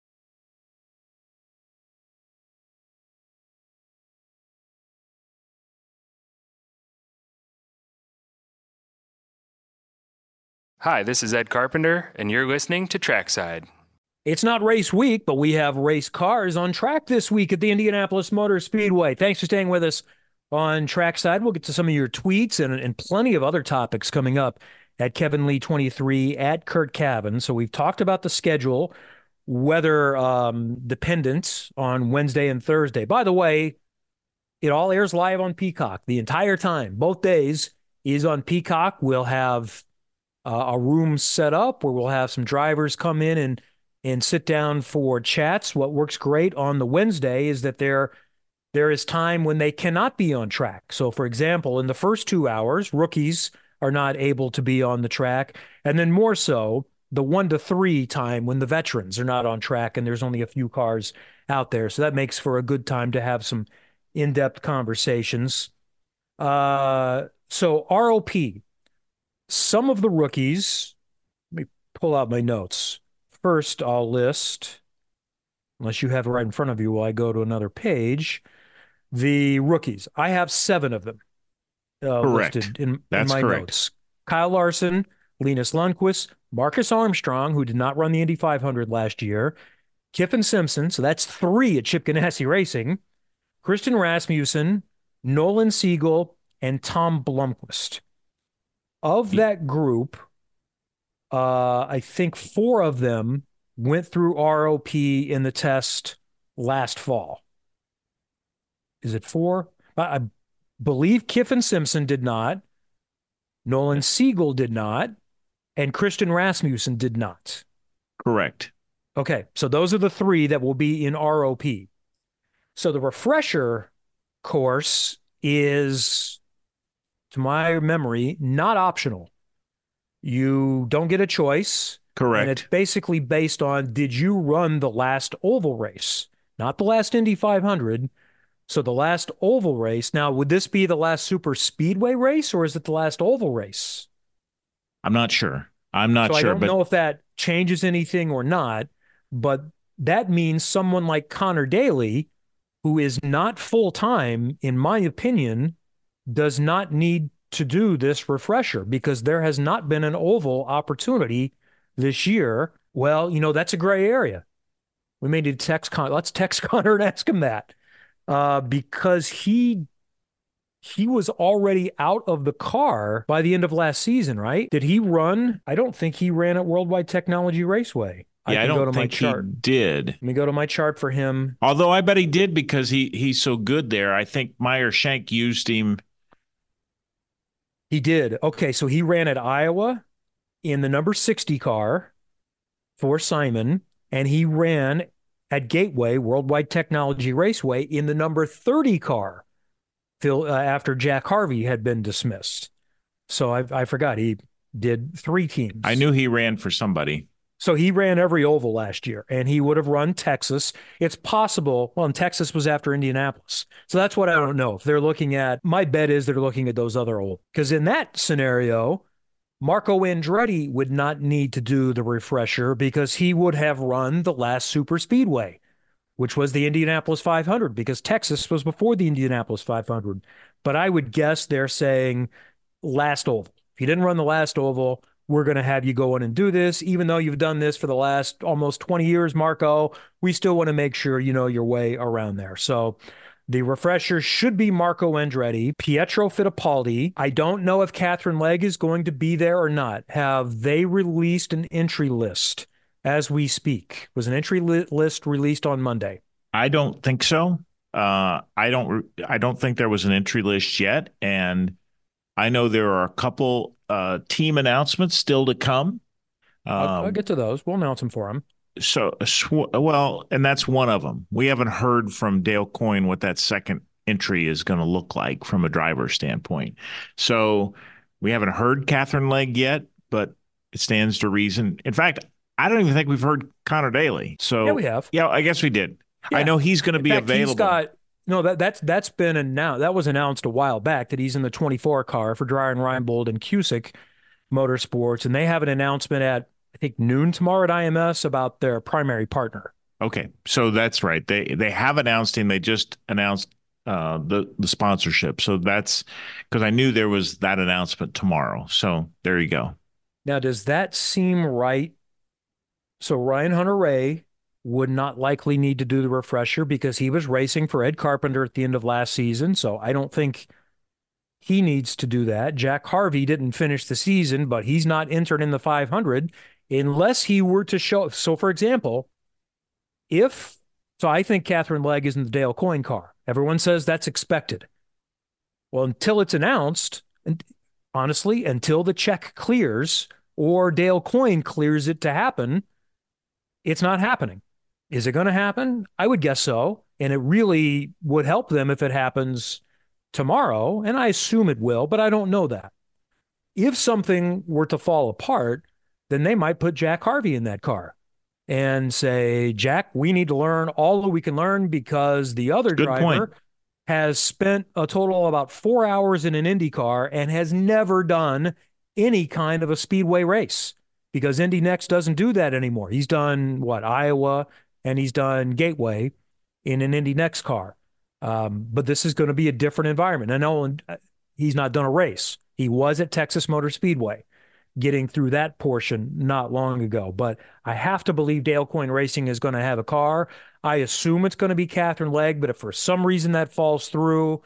Hi, this is Ed Carpenter, and you're listening to Trackside. It's not race week, but we have race cars on track this week at the Indianapolis Motor Speedway. Thanks for staying with us on Trackside. We'll get to some of your tweets and, and plenty of other topics coming up at Kevin Lee twenty-three, at Kurt Cavan. So we've talked about the schedule weather um, dependent on Wednesday and Thursday. By the way, it all airs live on Peacock the entire time. Both days is on Peacock. We'll have uh, a room set up where we'll have some drivers come in and and sit down for chats. What works great on the Wednesday is that there there is time when they cannot be on track. So, for example, in the first two hours, rookies are not able to be on the track, and then more so the one to three time when the veterans are not on track and there's only a few cars out there. So that makes for a good time to have some in-depth conversations. Uh, so R O P, some of the rookies, let me pull out my notes. First, I'll list, unless you have it right in front of you while I go to another page, the rookies. I have seven of them uh, listed in, in my correct. notes. Kyle Larson, Linus Lundqvist, Marcus Armstrong, who did not run the Indy five hundred last year, Kiffin Simpson, so that's three at Chip Ganassi Racing, Christian Rasmussen, Nolan Siegel, and Tom Blomqvist. Of that group, uh, I think four of them went through R O P in the test last fall. Is it four? I believe Kiffin Simpson did not, Nolan Siegel did not, and Christian Rasmussen did not. Correct. Okay, so those are the three that will be in R O P. So the refresher course is, to my memory, not optional. You don't get a choice. Correct. And it's basically based on, did you run the last oval race? Not the last Indy five hundred. So the last oval race. Now, would this be the last super speedway race, or is it the last oval race? I'm not sure. I'm not so sure. I don't but... know if that changes anything or not, but that means someone like Connor Daly, who is not full-time, in my opinion, does not need to do this refresher because there has not been an oval opportunity this year. Well, you know, that's a gray area. We may need to text Con- let's text Connor and ask him that uh, because he he was already out of the car by the end of last season, right? Did he run? I don't think he ran at Worldwide Technology Raceway. Yeah, I, I don't go to think my chart. he did. Let me go to my chart for him. Although I bet he did because he he's so good there. I think Meyer Shank used him. He did. Okay, so he ran at Iowa in the number sixty car for Simon, and he ran at Gateway, Worldwide Technology Raceway, in the number thirty car Phil, uh, after Jack Harvey had been dismissed. So I, I forgot he did three teams. I knew he ran for somebody. So he ran every oval last year, and he would have run Texas. It's possible. Well, and Texas was after Indianapolis. So that's what I don't know. If they're looking at, my bet is they're looking at those other old. Because in that scenario, Marco Andretti would not need to do the refresher because he would have run the last super speedway, which was the Indianapolis five hundred, because Texas was before the Indianapolis five hundred. But I would guess they're saying last oval. If you didn't run the last oval, we're going to have you go in and do this. Even though you've done this for the last almost twenty years, Marco, we still want to make sure you know your way around there. So the refresher should be Marco Andretti, Pietro Fittipaldi. I don't know if Catherine Legge is going to be there or not. Have they released an entry list as we speak? Was an entry li- list released on Monday? I don't think so. Uh, I don't. I don't think there was an entry list yet, and I know there are a couple uh, team announcements still to come. Um, I'll, I'll get to those. We'll announce them for them. So, well, and that's one of them. We haven't heard from Dale Coyne what that second entry is going to look like from a driver standpoint. So we haven't heard Catherine Legge yet, but it stands to reason. In fact, I don't even think we've heard Connor Daly. So yeah, we have. Yeah, I guess we did. Yeah. I know he's going to be fact, available. He's got, no, that that's that's been announced. That was announced a while back that he's in the twenty-four car for Dreyer and Reinbold and Cusick Motorsports, and they have an announcement at I think noon tomorrow at I M S about their primary partner. Okay, so that's right. They they have announced him. They just announced uh, the the sponsorship. So that's because I knew there was that announcement tomorrow. So there you go. Now, does that seem right? So Ryan Hunter-Reay would not likely need to do the refresher because he was racing for Ed Carpenter at the end of last season. So I don't think he needs to do that. Jack Harvey didn't finish the season, but he's not entered in the five hundred unless he were to show. So, for example, If so, I think Catherine Legg is in the Dale Coyne car. Everyone says that's expected. Well, until it's announced, and honestly, until the check clears or Dale Coyne clears it to happen, it's not happening. Is it going to happen? I would guess so. And it really would help them if it happens tomorrow. And I assume it will, but I don't know that. If something were to fall apart, then they might put Jack Harvey in that car and say, Jack, we need to learn all that we can learn because the other Good driver point. has spent a total of about four hours in an Indy car and has never done any kind of a speedway race because Indy Next doesn't do that anymore. He's done, what, Iowa, and he's done Gateway in an Indy Next car. Um, but this is going to be a different environment. I know he's not done a race. He was at Texas Motor Speedway getting through that portion not long ago. But I have to believe Dale Coyne Racing is going to have a car. I assume it's going to be Catherine Legg, but if for some reason that falls through,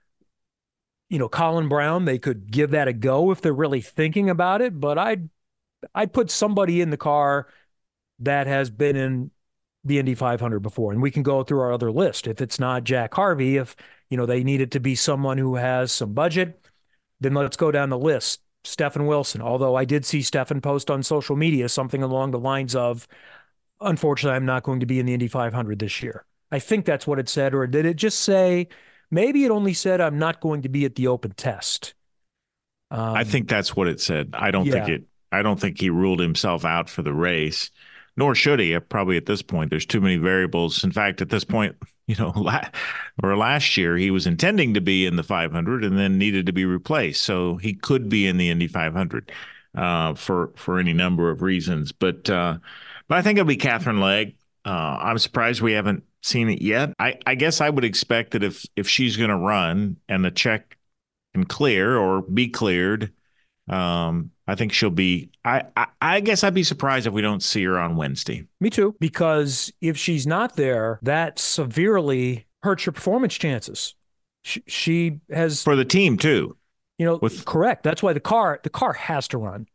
you know, Colin Brown, they could give that a go if they're really thinking about it. But I'd, I'd put somebody in the car that has been in the Indy five hundred before, and we can go through our other list. If it's not Jack Harvey, if, you know, they need it to be someone who has some budget, then let's go down the list. Stephen Wilson, although I did see Stephen post on social media something along the lines of, unfortunately, I'm not going to be in the Indy five hundred this year. I think that's what it said, or did it just say, maybe it only said I'm not going to be at the open test? Um, I think that's what it said. I don't yeah. think it, I don't think he ruled himself out for the race, nor should he. Probably at this point, there's too many variables. In fact, at this point, you know, la- or last year, he was intending to be in the five hundred and then needed to be replaced. So he could be in the Indy five hundred uh, for for any number of reasons. But uh, but I think it'll be Catherine Legg. Uh, I'm surprised we haven't seen it yet. I, I guess I would expect that if if she's going to run and the check can clear or be cleared, um, I think she'll be. I, I I guess I'd be surprised if we don't see her on Wednesday. Me too, because if she's not there, that severely hurts your performance chances. She, she has for the team too. You know, With, correct. That's why the car the car has to run,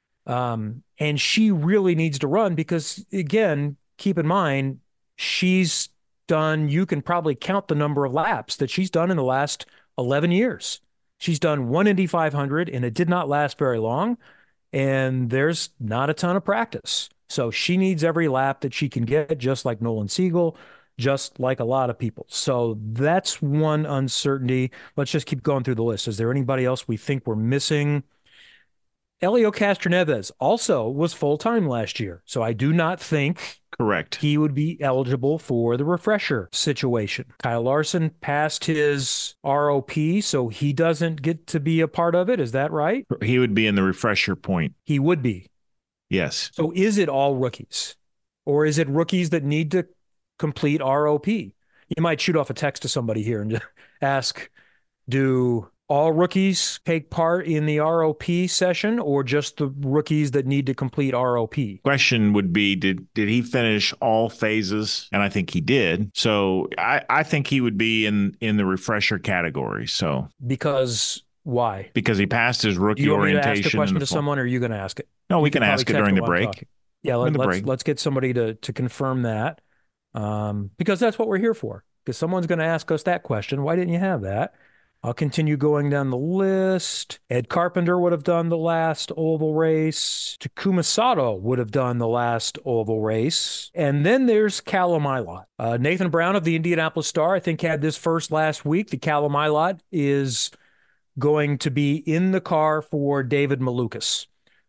um, and she really needs to run because, again, keep in mind she's done. You can probably count the number of laps that she's done in the last eleven years. She's done one Indy five hundred, and it did not last very long, and there's not a ton of practice. So she needs every lap that she can get, just like Nolan Siegel, just like a lot of people. So that's one uncertainty. Let's just keep going through the list. Is there anybody else we think we're missing? Elio Castroneves also was full-time last year, so I do not think correct he would be eligible for the refresher situation. Kyle Larson passed his R O P, so he doesn't get to be a part of it. Is that right? He would be in the refresher point. He would be. Yes. So is it all rookies, or is it rookies that need to complete R O P? You might shoot off a text to somebody here and ask, do all rookies take part in the R O P session, or just the rookies that need to complete R O P? Question would be, did did he finish all phases? And I think he did. So I, I think he would be in, in the refresher category. So because why? Because he passed his rookie Do you want me orientation. to ask the question to fall. someone, or are you going to ask it? No, we you can, can ask it during the break. Yeah, let, the let's break. let's get somebody to to confirm that, um, because that's what we're here for. Because someone's going to ask us that question. Why didn't you have that? I'll continue going down the list. Ed Carpenter would have done the last oval race. Takuma Sato would have done the last oval race. And then there's Callum Ilott. Uh, Nathan Brown of the Indianapolis Star, I think, had this first last week. The Callum Ilott is going to be in the car for David Malukas.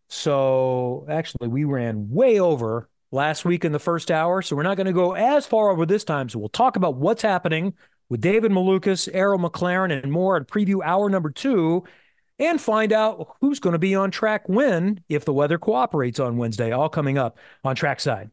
So actually, we ran way over last week in the first hour, so we're not going to go as far over this time. So we'll talk about what's happening with David Malukas, Arrow McLaren, and more, and preview hour number two, and find out who's going to be on track when, if the weather cooperates on Wednesday. All coming up on Trackside.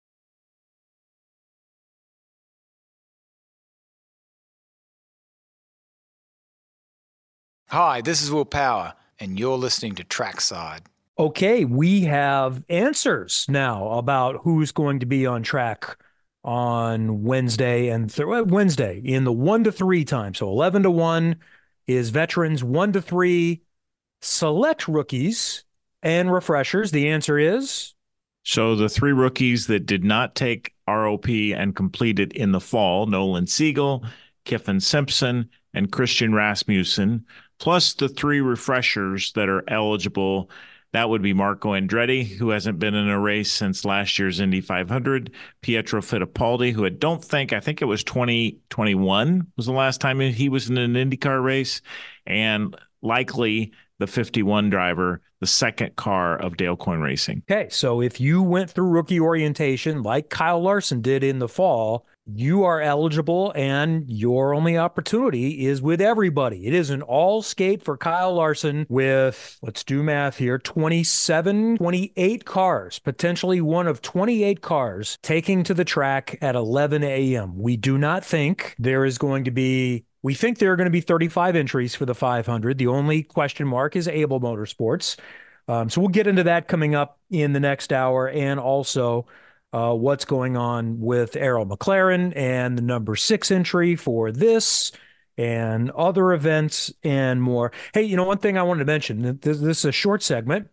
Hi, this is Will Power, and you're listening to Trackside. Okay, we have answers now about who's going to be on track on Wednesday and th- Wednesday in the one to three time. So eleven to one is veterans, one to three select rookies and refreshers. The answer is so the three rookies that did not take R O O P and completed in the fall. Nolan Siegel, Kiffin Simpson, and Christian Rasmussen, plus the three refreshers that are eligible. That would be Marco Andretti, who hasn't been in a race since last year's Indy five hundred, Pietro Fittipaldi, who I don't think, I think it was twenty twenty-one was the last time he was in an IndyCar race, and likely the fifty-one driver, the second car of Dale Coyne Racing. Okay, so if you went through rookie orientation like Kyle Larson did in the fall, you are eligible, and your only opportunity is with everybody. It is an all skate for Kyle Larson with, let's do math here, twenty-seven, twenty-eight cars, potentially one of twenty-eight cars taking to the track at eleven a.m. We do not think there is going to be, we think there are going to be thirty-five entries for the five hundred. The only question mark is Able Motorsports. Um, so we'll get into that coming up in the next hour, and also Uh, what's going on with Arrow McLaren and the number six entry for this and other events and more. Hey, you know, one thing I wanted to mention, this, this is a short segment.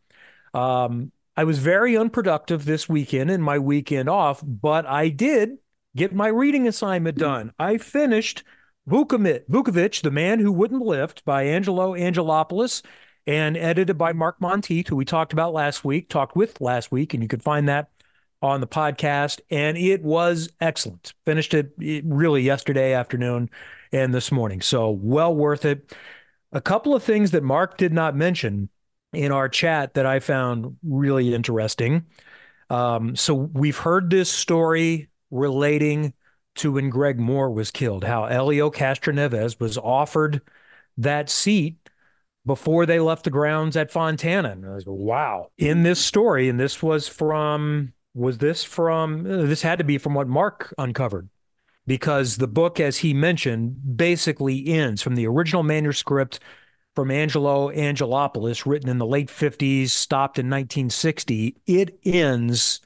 Um, I was very unproductive this weekend and my weekend off, but I did get my reading assignment done. I finished Vukovic, Vukovic, The Man Who Wouldn't Lift by Angelo Angelopoulos and edited by Mark Monteith, who we talked about last week, talked with last week, and you can find that on the podcast, and it was excellent. Finished it really yesterday afternoon and this morning, so well worth it. A couple of things that Mark did not mention in our chat that I found really interesting. Um, so we've heard this story relating to when Greg Moore was killed, how Helio Castroneves was offered that seat before they left the grounds at Fontana. And I was like, wow. In this story, and this was from... Was this from, this had to be from what Mark uncovered, because the book, as he mentioned, basically ends from the original manuscript from Angelo Angelopoulos, written in the late fifties, stopped in nineteen sixty. It ends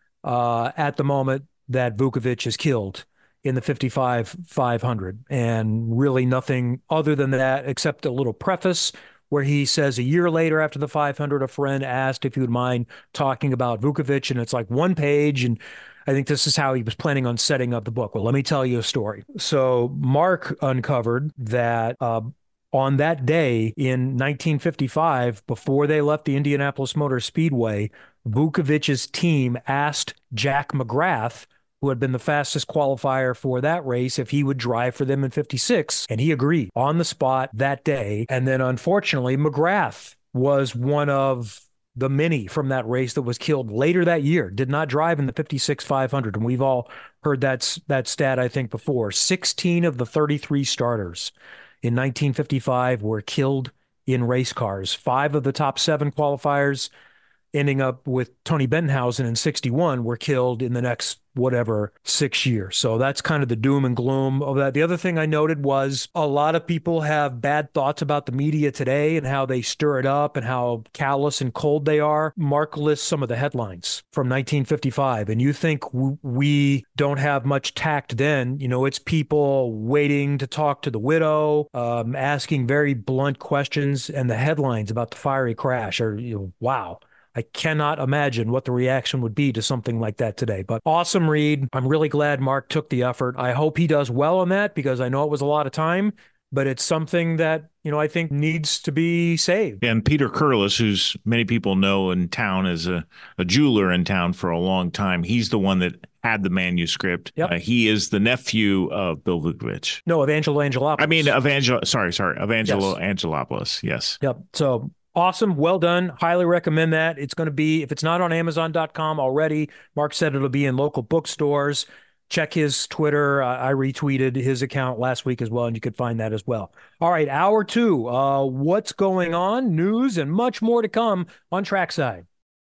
uh, at the moment that Vukovic is killed in the fifty-five five hundred, and really nothing other than that, except a little preface where he says a year later after the five hundred, a friend asked if he would mind talking about Vukovic, and it's like one page, and I think this is how he was planning on setting up the book. Well, let me tell you a story. So Mark uncovered that uh, on that day in nineteen fifty-five, before they left the Indianapolis Motor Speedway, Vukovic's team asked Jack McGrath, who had been the fastest qualifier for that race, if he would drive for them in fifty-six. And he agreed on the spot that day. And then unfortunately, McGrath was one of the many from that race that was killed later that year, did not drive in the fifty-six five hundred. And we've all heard that, that stat, I think, before. sixteen of the thirty-three starters in nineteen fifty-five were killed in race cars. Five of the top seven qualifiers, ending up with Tony Benthausen in sixty-one, were killed in the next whatever six years. So that's kind of the doom and gloom of that. The other thing I noted was a lot of people have bad thoughts about the media today and how they stir it up and how callous and cold they are. Mark lists some of the headlines from nineteen fifty-five, and you think w- we don't have much tact then. You know, it's people waiting to talk to the widow, um, asking very blunt questions, and the headlines about the fiery crash are, you know, wow. I cannot imagine what the reaction would be to something like that today. But awesome read. I'm really glad Mark took the effort. I hope he does well on that, because I know it was a lot of time, but it's something that, you know, I think needs to be saved. And Peter Curlis, who's many people know in town as a, a jeweler in town for a long time, he's the one that had the manuscript. Yep. Uh, he is the nephew of Bill Vukovic. No, of Angelo Angelopoulos. I mean, of Angelo, sorry, sorry, of Angelo Yes. Angelopoulos. Yes. Yep. So awesome. Well done. Highly recommend that. It's going to be, if it's not on Amazon dot com already, Mark said it'll be in local bookstores. Check his Twitter. Uh, I retweeted his account last week as well, and you could find that as well. All right, hour two. Uh, what's going on? News and much more to come on Trackside.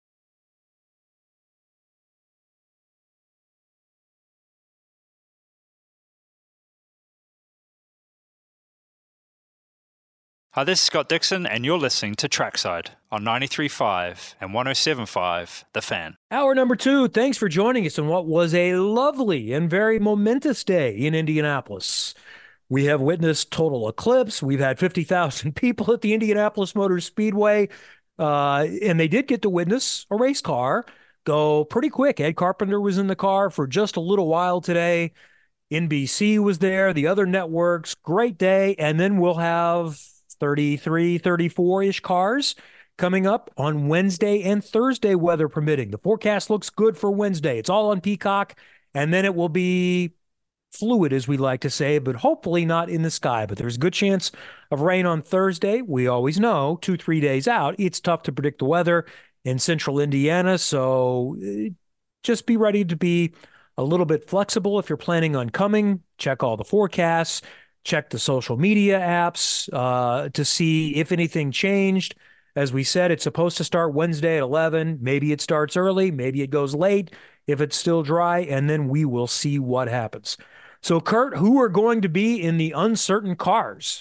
Hi, this is Scott Dixon, and you're listening to Trackside on ninety-three point five and one oh seven point five The Fan. Hour number two. Thanks for joining us on what was a lovely and very momentous day in Indianapolis. We have witnessed total eclipse. We've had fifty thousand people at the Indianapolis Motor Speedway, uh, and they did get to witness a race car go pretty quick. Ed Carpenter was in the car for just a little while today. N B C was there, the other networks. Great day. And then we'll have thirty-three, thirty-four-ish cars coming up on Wednesday and Thursday, weather permitting. The forecast looks good for Wednesday. It's all on Peacock, and then it will be fluid, as we like to say, but hopefully not in the sky. But there's a good chance of rain on Thursday. We always know two, three days out, it's tough to predict the weather in central Indiana, so just be ready to be a little bit flexible if you're planning on coming. Check all the forecasts, check the social media apps uh, to see if anything changed. As we said, it's supposed to start Wednesday at eleven. Maybe it starts early, maybe it goes late if it's still dry, and then we will see what happens. So, Kurt, who are going to be in the uncertain cars?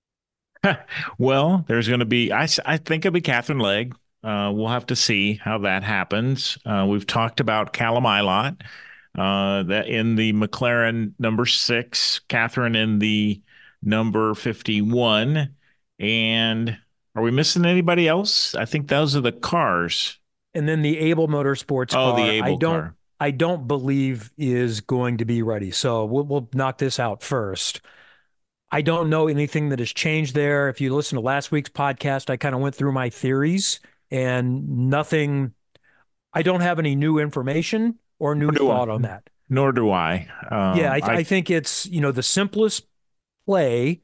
Well, there's going to be, I, I think it'll be Catherine Legge. Uh, we'll have to see how that happens. Uh, we've talked about Callum Ilott, uh, that in the McLaren number six, Catherine in the number fifty-one. And are we missing anybody else? I think those are the cars. And then the Able Motorsports oh, car, the Able I don't, car. I don't believe is going to be ready. So we'll, we'll knock this out first. I don't know anything that has changed there. If you listen to last week's podcast, I kind of went through my theories and nothing, I don't have any new information or new thought I. on that. Nor do I. Um, yeah, I, th- I, I think it's, you know, the simplest play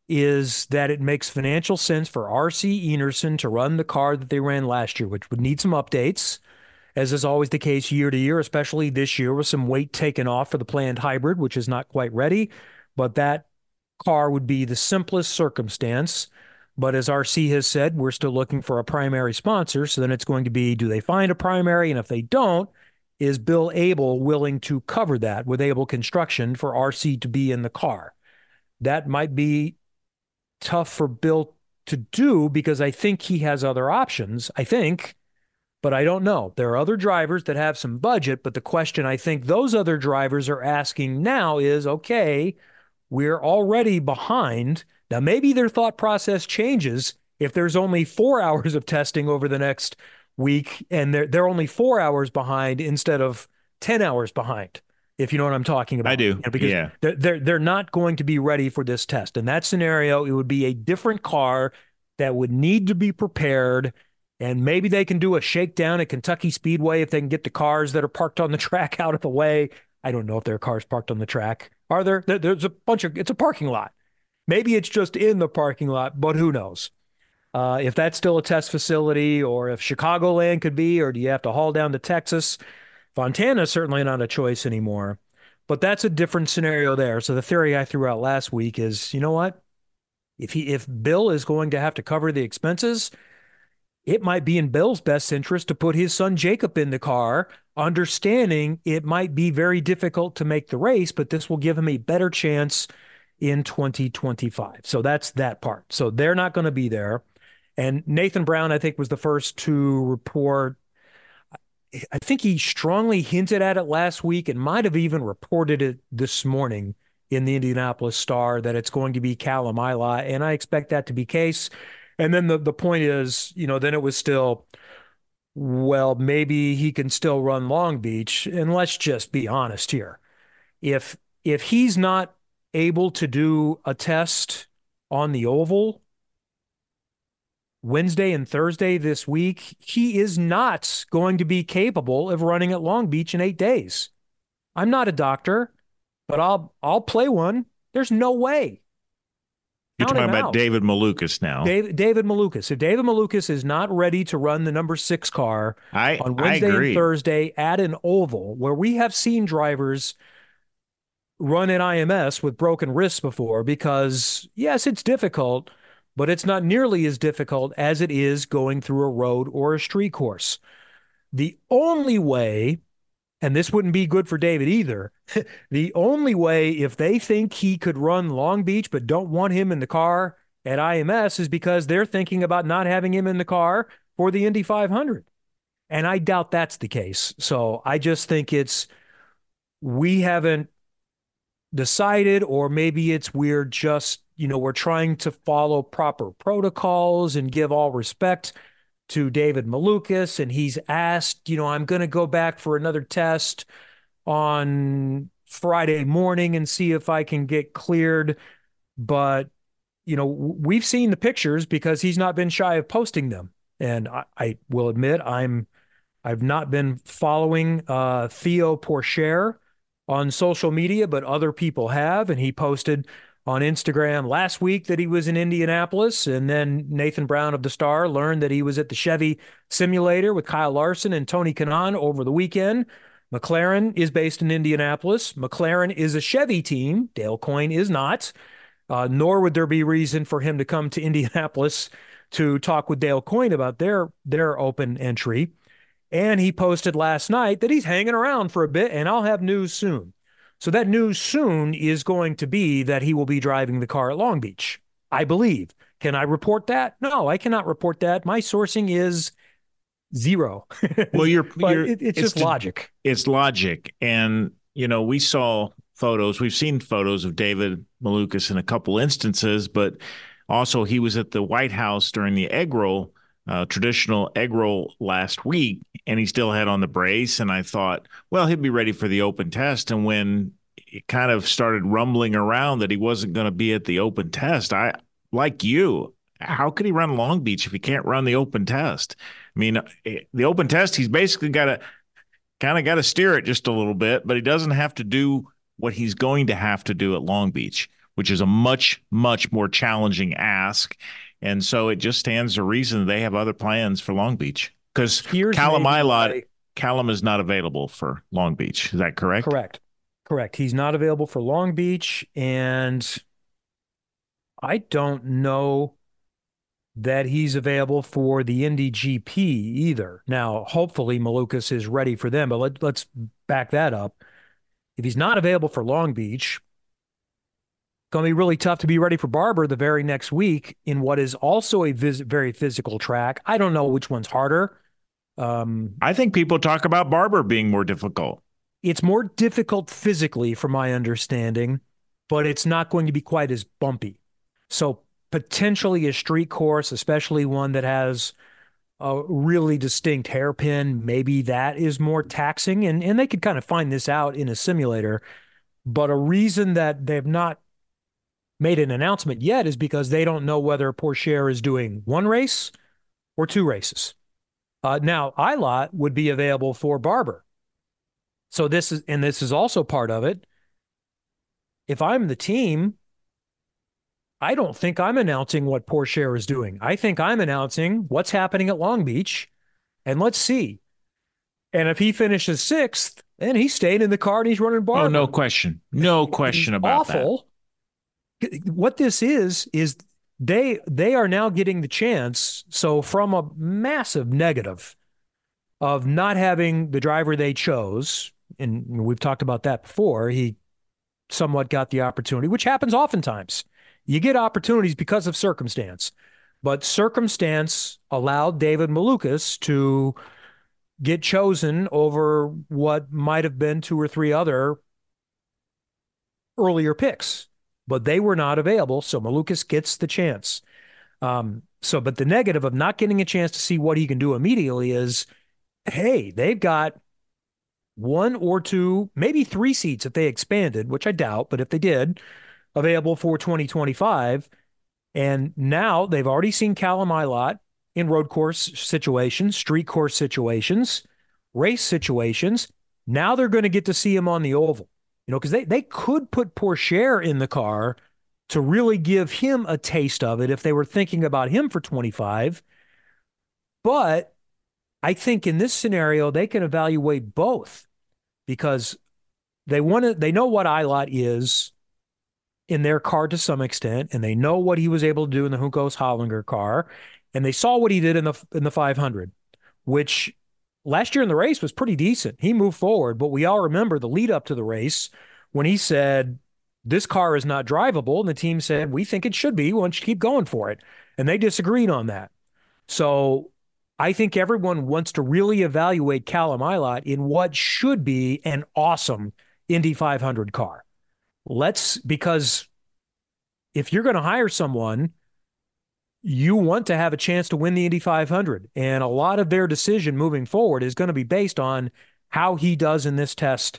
is that it makes financial sense for R C Enerson to run the car that they ran last year, which would need some updates, as is always the case year to year, especially this year with some weight taken off for the planned hybrid, which is not quite ready. But that car would be the simplest circumstance. But as R C has said, we're still looking for a primary sponsor. So then it's going to be, do they find a primary? And if they don't, is Bill Able willing to cover that with Able Construction for R C to be in the car? That might be tough for Bill to do because I think he has other options, I think, but I don't know. There are other drivers that have some budget, but the question I think those other drivers are asking now is, okay, we're already behind. Now, maybe their thought process changes if there's only four hours of testing over the next week and they're, they're only four hours behind instead of ten hours behind, if you know what I'm talking about. I do, you know, because yeah. They're, they're, they're not going to be ready for this test. In that scenario, it would be a different car that would need to be prepared, and maybe they can do a shakedown at Kentucky Speedway if they can get the cars that are parked on the track out of the way. I don't know if there are cars parked on the track. Are there? There's a bunch of, it's a parking lot. Maybe it's just in the parking lot, but who knows? Uh, if that's still a test facility, or if Chicagoland could be, or do you have to haul down to Texas? Fontana is certainly not a choice anymore, but that's a different scenario there. So the theory I threw out last week is, you know what? If he, if Bill is going to have to cover the expenses, it might be in Bill's best interest to put his son Jacob in the car, understanding it might be very difficult to make the race, but this will give him a better chance in twenty twenty-five. So that's that part. So they're not going to be there. And Nathan Brown, I think, was the first to report. I think he strongly hinted at it last week and might have even reported it this morning in the Indianapolis Star that it's going to be Callum Ilott, and I expect that to be the case. And then the, the point is, you know, then it was still, well, maybe he can still run Long Beach. And let's just be honest here. If if he's not able to do a test on the oval Wednesday and Thursday this week, he is not going to be capable of running at Long Beach in eight days. I'm not a doctor, but I'll I'll play one. There's no way. You're Count talking him about out. David Malukas now. David, David Malukas. If David Malukas is not ready to run the number six car I, on I Wednesday agree. and Thursday at an oval, where we have seen drivers run an I M S with broken wrists before, because yes, it's difficult, but it's not nearly as difficult as it is going through a road or a street course. The only way, and this wouldn't be good for David either, the only way, if they think he could run Long Beach but don't want him in the car at I M S, is because they're thinking about not having him in the car for the Indy five hundred. And I doubt that's the case. So I just think it's, we haven't decided, or maybe it's we're just, you know, we're trying to follow proper protocols and give all respect to David Malukas, and he's asked, you know, I'm going to go back for another test on Friday morning and see if I can get cleared. But, you know, we've seen the pictures because he's not been shy of posting them. And I, I will admit I'm I've not been following uh, Theo Pourchaire on social media, but other people have. And he posted on Instagram last week that he was in Indianapolis. And then Nathan Brown of the Star learned that he was at the Chevy Simulator with Kyle Larson and Tony Kanaan over the weekend. McLaren is based in Indianapolis. McLaren is a Chevy team. Dale Coyne is not. Uh, nor would there be reason for him to come to Indianapolis to talk with Dale Coyne about their, their open entry. And he posted last night that he's hanging around for a bit, and I'll have news soon. So that news soon is going to be that he will be driving the car at Long Beach, I believe. Can I report that? No, I cannot report that. My sourcing is zero. Well, you're, you're it, it's, it's just logic. It's logic. And, you know, we saw photos. We've seen photos of David Malukas in a couple instances, but also he was at the White House during the egg roll, uh, traditional egg roll last week, and he still had on the brace. And I thought, well, he'll be ready for the open test. And when it kind of started rumbling around that he wasn't going to be at the open test, I, like you, how could he run Long Beach if he can't run the open test? I mean, the open test, he's basically got to kind of got to steer it just a little bit, but he doesn't have to do what he's going to have to do at Long Beach, which is a much, much more challenging ask. And so it just stands to reason they have other plans for Long Beach, because Callum Ilott, Callum is not available for Long Beach. Is that correct? Correct. Correct. He's not available for Long Beach. And I don't know that he's available for the Indy G P either. Now, hopefully Malukas is ready for them, but let, let's back that up. If he's not available for Long Beach, it's going to be really tough to be ready for Barber the very next week in what is also a vis- very physical track. I don't know which one's harder. Um, I think people talk about Barber being more difficult. It's more difficult physically, from my understanding, but it's not going to be quite as bumpy. So potentially a street course, especially one that has a really distinct hairpin, maybe that is more taxing. And, and they could kind of find this out in a simulator. But a reason that they've not made an announcement yet is because they don't know whether Pourchaire is doing one race or two races. Uh, now, Ilott would be available for Barber. So this is, and this is also part of it. If I'm the team, I don't think I'm announcing what Pourchaire is doing. I think I'm announcing what's happening at Long Beach, and let's see. And if he finishes sixth, then he's staying in the car and he's running Barber. Oh, no question. No question about awful. that. What this is, is they they are now getting the chance. So from a massive negative of not having the driver they chose, and we've talked about that before, he somewhat got the opportunity, which happens oftentimes. You get opportunities because of circumstance, but circumstance allowed David Malukas to get chosen over what might have been two or three other earlier picks, but they were not available. So Malukas gets the chance. Um, so, but the negative of not getting a chance to see what he can do immediately is, hey, they've got one or two, maybe three seats if they expanded, which I doubt, but if they did, available for twenty twenty-five. And now they've already seen Callum Ilott in road course situations, street course situations, race situations. Now they're going to get to see him on the oval, you know, because they, they could put Pourchaire in the car to really give him a taste of it if they were thinking about him for twenty-five. But I think in this scenario, they can evaluate both because they want to, they know what Ilott is in their car to some extent, and they know what he was able to do in the Juncos Hollinger car, and they saw what he did in the in the five hundred, which last year in the race was pretty decent. He moved forward, but we all remember the lead up to the race when he said, this car is not drivable, and the team said, we think it should be. Why don't you keep going for it? And they disagreed on that. So I think everyone wants to really evaluate Callum Ilott in what should be an awesome Indy five hundred car. Let's, because if you're going to hire someone, you want to have a chance to win the Indy five hundred. And a lot of their decision moving forward is going to be based on how he does in this test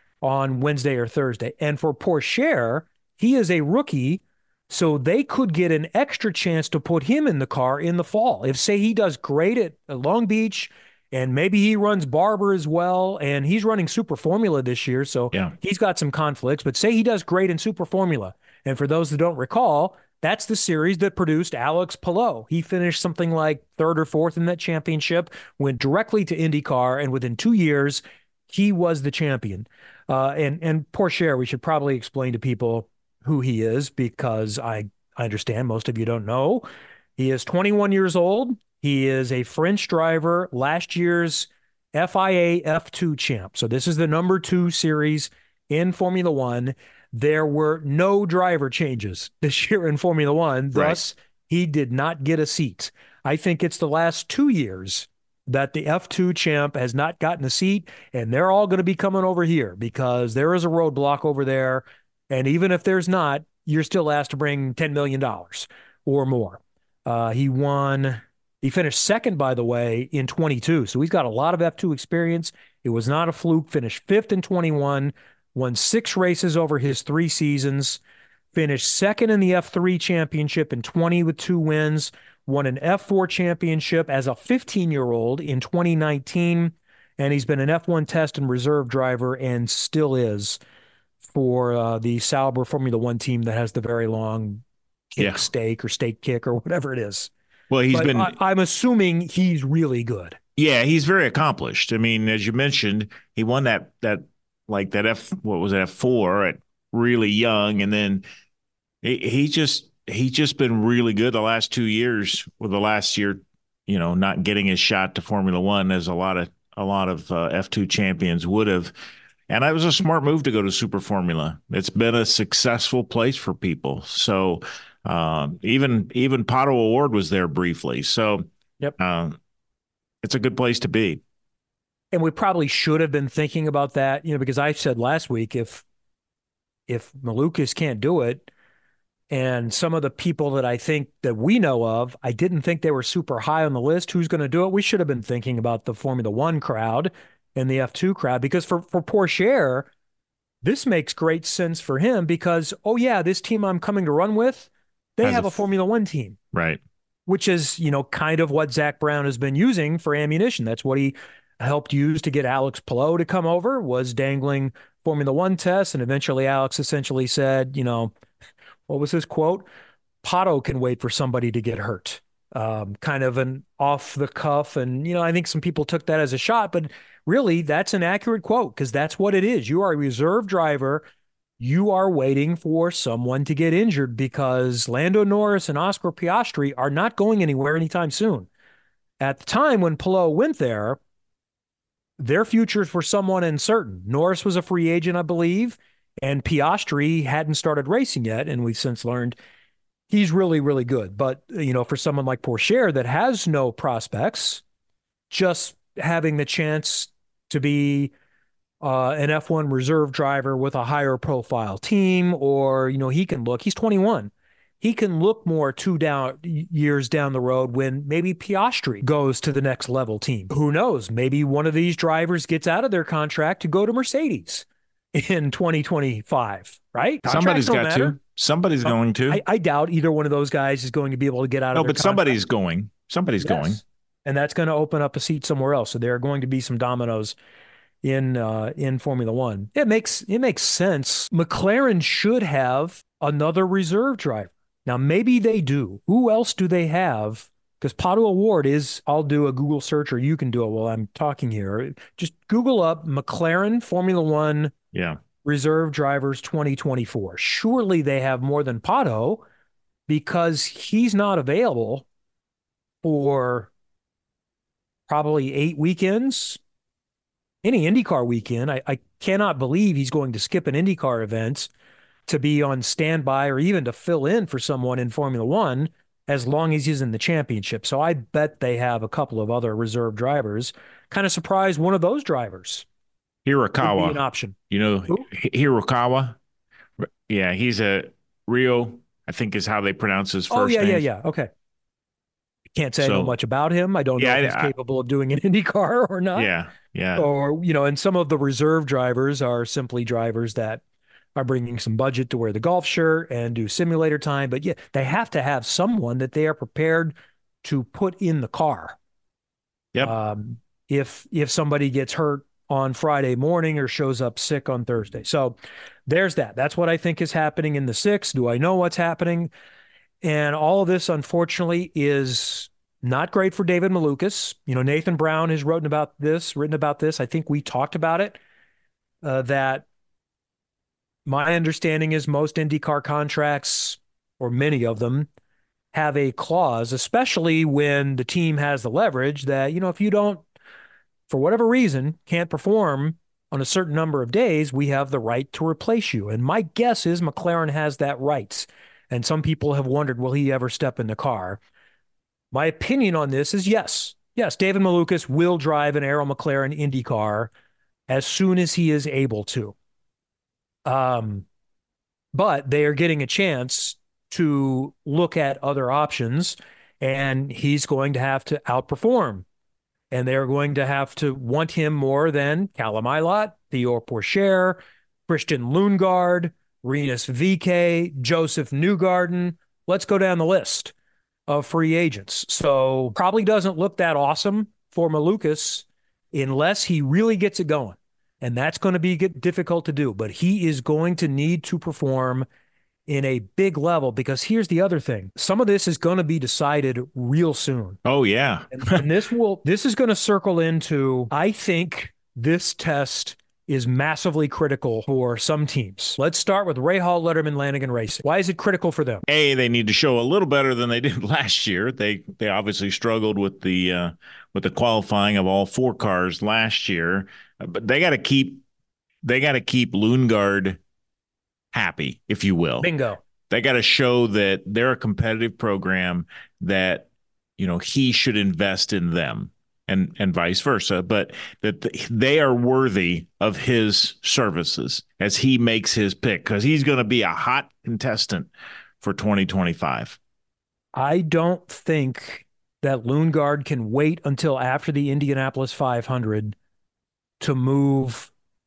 on Wednesday or Thursday. And for Pourchaire, he is a rookie, so they could get an extra chance to put him in the car in the fall. If, say, he does great at Long Beach, and maybe he runs Barber as well, and he's running Super Formula this year, so yeah. he's got some conflicts. But say he does great in Super Formula, and for those that don't recall, that's the series that produced Alex Palou. He finished something like third or fourth in that championship, went directly to IndyCar, and within two years, he was the champion. Uh, and and Pourchaire, we should probably explain to people who he is, because I, I understand most of you don't know. He is twenty-one years old. He is a French driver, last year's F I A F two champ. So this is the number two series in Formula One. There were no driver changes this year in Formula One. Thus, right. He did not get a seat. I think it's the last two years that the F two champ has not gotten a seat, and they're all going to be coming over here because there is a roadblock over there. And even if there's not, you're still asked to bring ten million dollars or more. Uh, he won, he finished second, by the way, in twenty-two. So he's got a lot of F two experience. It was not a fluke. Finished fifth in twenty-one, won six races over his three seasons, finished second in the F three championship in twenty with two wins, won an F four championship as a fifteen-year-old in twenty nineteen, and he's been an F one test and reserve driver and still is for uh, the Sauber Formula One team that has the very long kick yeah. stake or stake kick or whatever it is. Well, he's but been. I, I'm assuming he's really good. Yeah, he's very accomplished. I mean, as you mentioned, he won that that like that F what was it, F four at really young, and then he, he just he's just been really good the last two years. With the last year, you know, not getting his shot to Formula One as a lot of a lot of uh, F two champions would have. And that was a smart move to go to Super Formula. It's been a successful place for people. So um, even even Pato O'Ward was there briefly. So yep. um, it's a good place to be. And we probably should have been thinking about that, you know, because I said last week, if if Malukas can't do it, and some of the people that I think that we know of, I didn't think they were super high on the list. Who's going to do it? We should have been thinking about the Formula One crowd and the F two crowd, because for, for Pourchaire, this makes great sense for him because, oh yeah, this team I'm coming to run with, they As have a, a Formula One team. Right. Which is, you know, kind of what Zach Brown has been using for ammunition. That's what he helped use to get Alex Palou to come over, was dangling Formula One tests. And eventually Alex essentially said, you know, what was his quote? Pato can wait for somebody to get hurt. Um, kind of an off the cuff. And, you know, I think some people took that as a shot, but really that's an accurate quote because that's what it is. You are a reserve driver. You are waiting for someone to get injured because Lando Norris and Oscar Piastri are not going anywhere anytime soon. At the time when Palou went there, their futures were somewhat uncertain. Norris was a free agent, I believe, and Piastri hadn't started racing yet, and we've since learned he's really, really good. But, you know, for someone like Pourchaire that has no prospects, just having the chance to be uh, an F one reserve driver with a higher profile team, or, you know, he can look, he's twenty-one. He can look more two down years down the road when maybe Piastri goes to the next level team. Who knows? Maybe one of these drivers gets out of their contract to go to Mercedes in twenty twenty-five, right? Somebody's got matter. to. Somebody's uh, going to. I, I doubt either one of those guys is going to be able to get out no, of their but contract. somebody's going. Somebody's yes. going. And that's going to open up a seat somewhere else. So there are going to be some dominoes in uh, in Formula One. It makes it makes sense. McLaren should have another reserve driver. Now, maybe they do. Who else do they have? Because Pato O'Ward is, I'll do a Google search, or you can do it while I'm talking here. Just Google up McLaren Formula One yeah. reserve drivers twenty twenty-four. Surely they have more than Pato because he's not available for probably eight weekends. Any IndyCar weekend. I, I cannot believe he's going to skip an IndyCar event to be on standby or even to fill in for someone in Formula One as long as he's in the championship. So I bet they have a couple of other reserve drivers. Kind of surprised one of those drivers. Hirakawa. An option. You know, Who? Hirakawa. Yeah, he's a Rio, I think is how they pronounce his first name. Oh, yeah, name. yeah, yeah. Okay. Can't say so, I know much about him. I don't yeah, know if he's I, capable of doing an IndyCar or not. Yeah, yeah. Or, you know, and some of the reserve drivers are simply drivers that are bringing some budget to wear the golf shirt and do simulator time. But yeah, they have to have someone that they are prepared to put in the car. Yep. Um, if if somebody gets hurt on Friday morning or shows up sick on Thursday. So there's that. That's what I think is happening in the six. Do I know what's happening? And all of this, unfortunately, is not great for David Malukas. You know, Nathan Brown has written about this, written about this. I think we talked about it, uh, that my understanding is most IndyCar contracts, or many of them, have a clause, especially when the team has the leverage that, you know, if you don't, for whatever reason, can't perform on a certain number of days, we have the right to replace you. And my guess is McLaren has that right. And some people have wondered, will he ever step in the car? My opinion on this is yes. Yes, David Malukas will drive an Arrow McLaren IndyCar as soon as he is able to. Um, but they are getting a chance to look at other options, and he's going to have to outperform. And they're going to have to want him more than Callum Ilott, Theo Pourchaire, Christian Lundgaard, Rinus V K, Joseph Newgarden. Let's go down the list of free agents. So probably doesn't look that awesome for Malukas unless he really gets it going. And that's going to be difficult to do. But he is going to need to perform in a big level, because here's the other thing. Some of this is going to be decided real soon. Oh, yeah. and, and this will this is going to circle into, I think this test is massively critical for some teams. Let's start with Rahal, Letterman, Lanigan Racing. Why is it critical for them? A, they need to show a little better than they did last year. They they obviously struggled with the uh, with the qualifying of all four cars last year, but they got to keep they got to keep Lundgaard happy, if you will. Bingo. They got to show that they're a competitive program, that, you know, he should invest in them, and and vice versa, but that they are worthy of his services as he makes his pick, because he's going to be a hot contestant for twenty twenty-five. I don't think that Lundgaard can wait until after the Indianapolis five hundred to move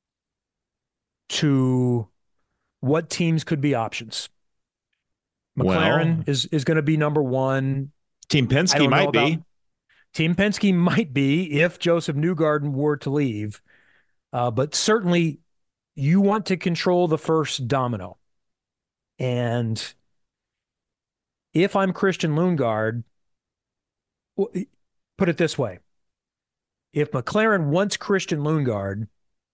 to what teams could be options. McLaren well, is, is going to be number one. Team Penske might be. Team Penske might be if Joseph Newgarden were to leave. Uh, but certainly you want to control the first domino. And if I'm Christian Lundgaard, put it this way. If McLaren wants Christian Lundgaard,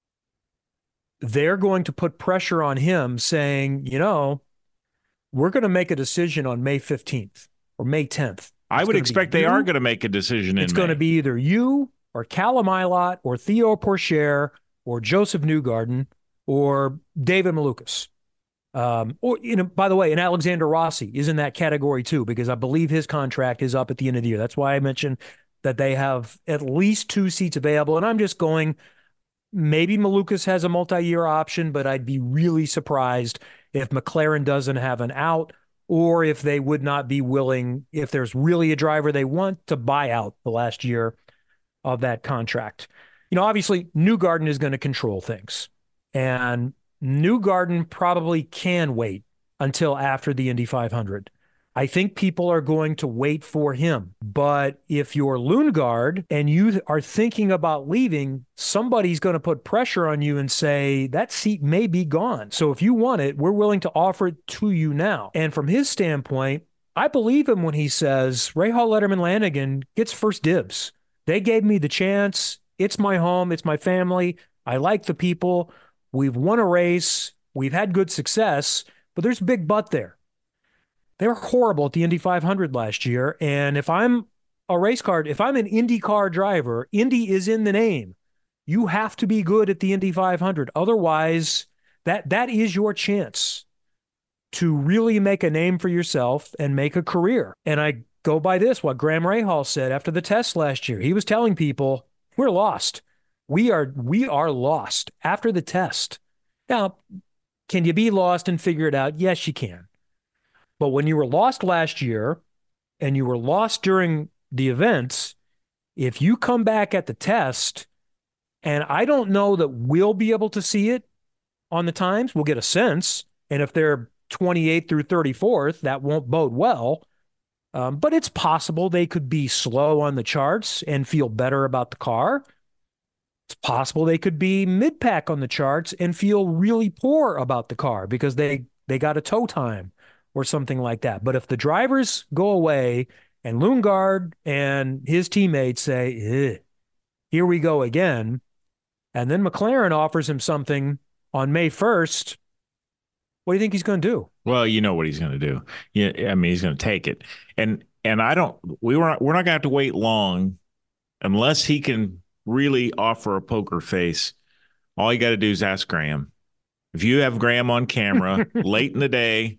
they're going to put pressure on him saying, you know, we're going to make a decision on May fifteenth or May tenth. It's I would expect they you. are going to make a decision in It's May. going to be either you or Callum Ilott or Theo Pourchaire or Joseph Newgarden or David Malukas. Um, or, you know, by the way, and Alexander Rossi is in that category too, because I believe his contract is up at the end of the year. That's why I mentioned that they have at least two seats available. And I'm just going, maybe Malukas has a multi-year option, but I'd be really surprised if McLaren doesn't have an out, or if they would not be willing, if there's really a driver they want, to buy out the last year of that contract. You know, obviously, Newgarden is going to control things. And Newgarden probably can wait until after the Indy five hundred. I think people are going to wait for him. But if you're Lundgaard and you are thinking about leaving, somebody's going to put pressure on you and say, that seat may be gone. So if you want it, we're willing to offer it to you now. And from his standpoint, I believe him when he says, Rahal, Letterman, Lanigan gets first dibs. They gave me the chance. It's my home. It's my family. I like the people. We've won a race. We've had good success. But there's a big but there. They were horrible at the Indy five hundred last year. And if I'm a race car, if I'm an IndyCar driver, Indy is in the name. You have to be good at the Indy five hundred. Otherwise, that that is your chance to really make a name for yourself and make a career. And I go by this, what Graham Rahal said after the test last year. He was telling people, we're lost. We are, we are lost after the test. Now, can you be lost and figure it out? Yes, you can. But when you were lost last year and you were lost during the events, if you come back at the test, and I don't know that we'll be able to see it on the times, we'll get a sense. And if they're twenty-eighth through thirty-fourth, that won't bode well. Um, but it's possible they could be slow on the charts and feel better about the car. It's possible they could be mid-pack on the charts and feel really poor about the car because they, they got a tow time or something like that. But if the drivers go away and Lundgaard and his teammates say, here we go again, and then McLaren offers him something on May first, what do you think he's going to do? Well, you know what he's going to do. Yeah, I mean, he's going to take it. And and I don't. We were we're not going to have to wait long, unless he can really offer a poker face. All you got to do is ask Graham. If you have Graham on camera late in the day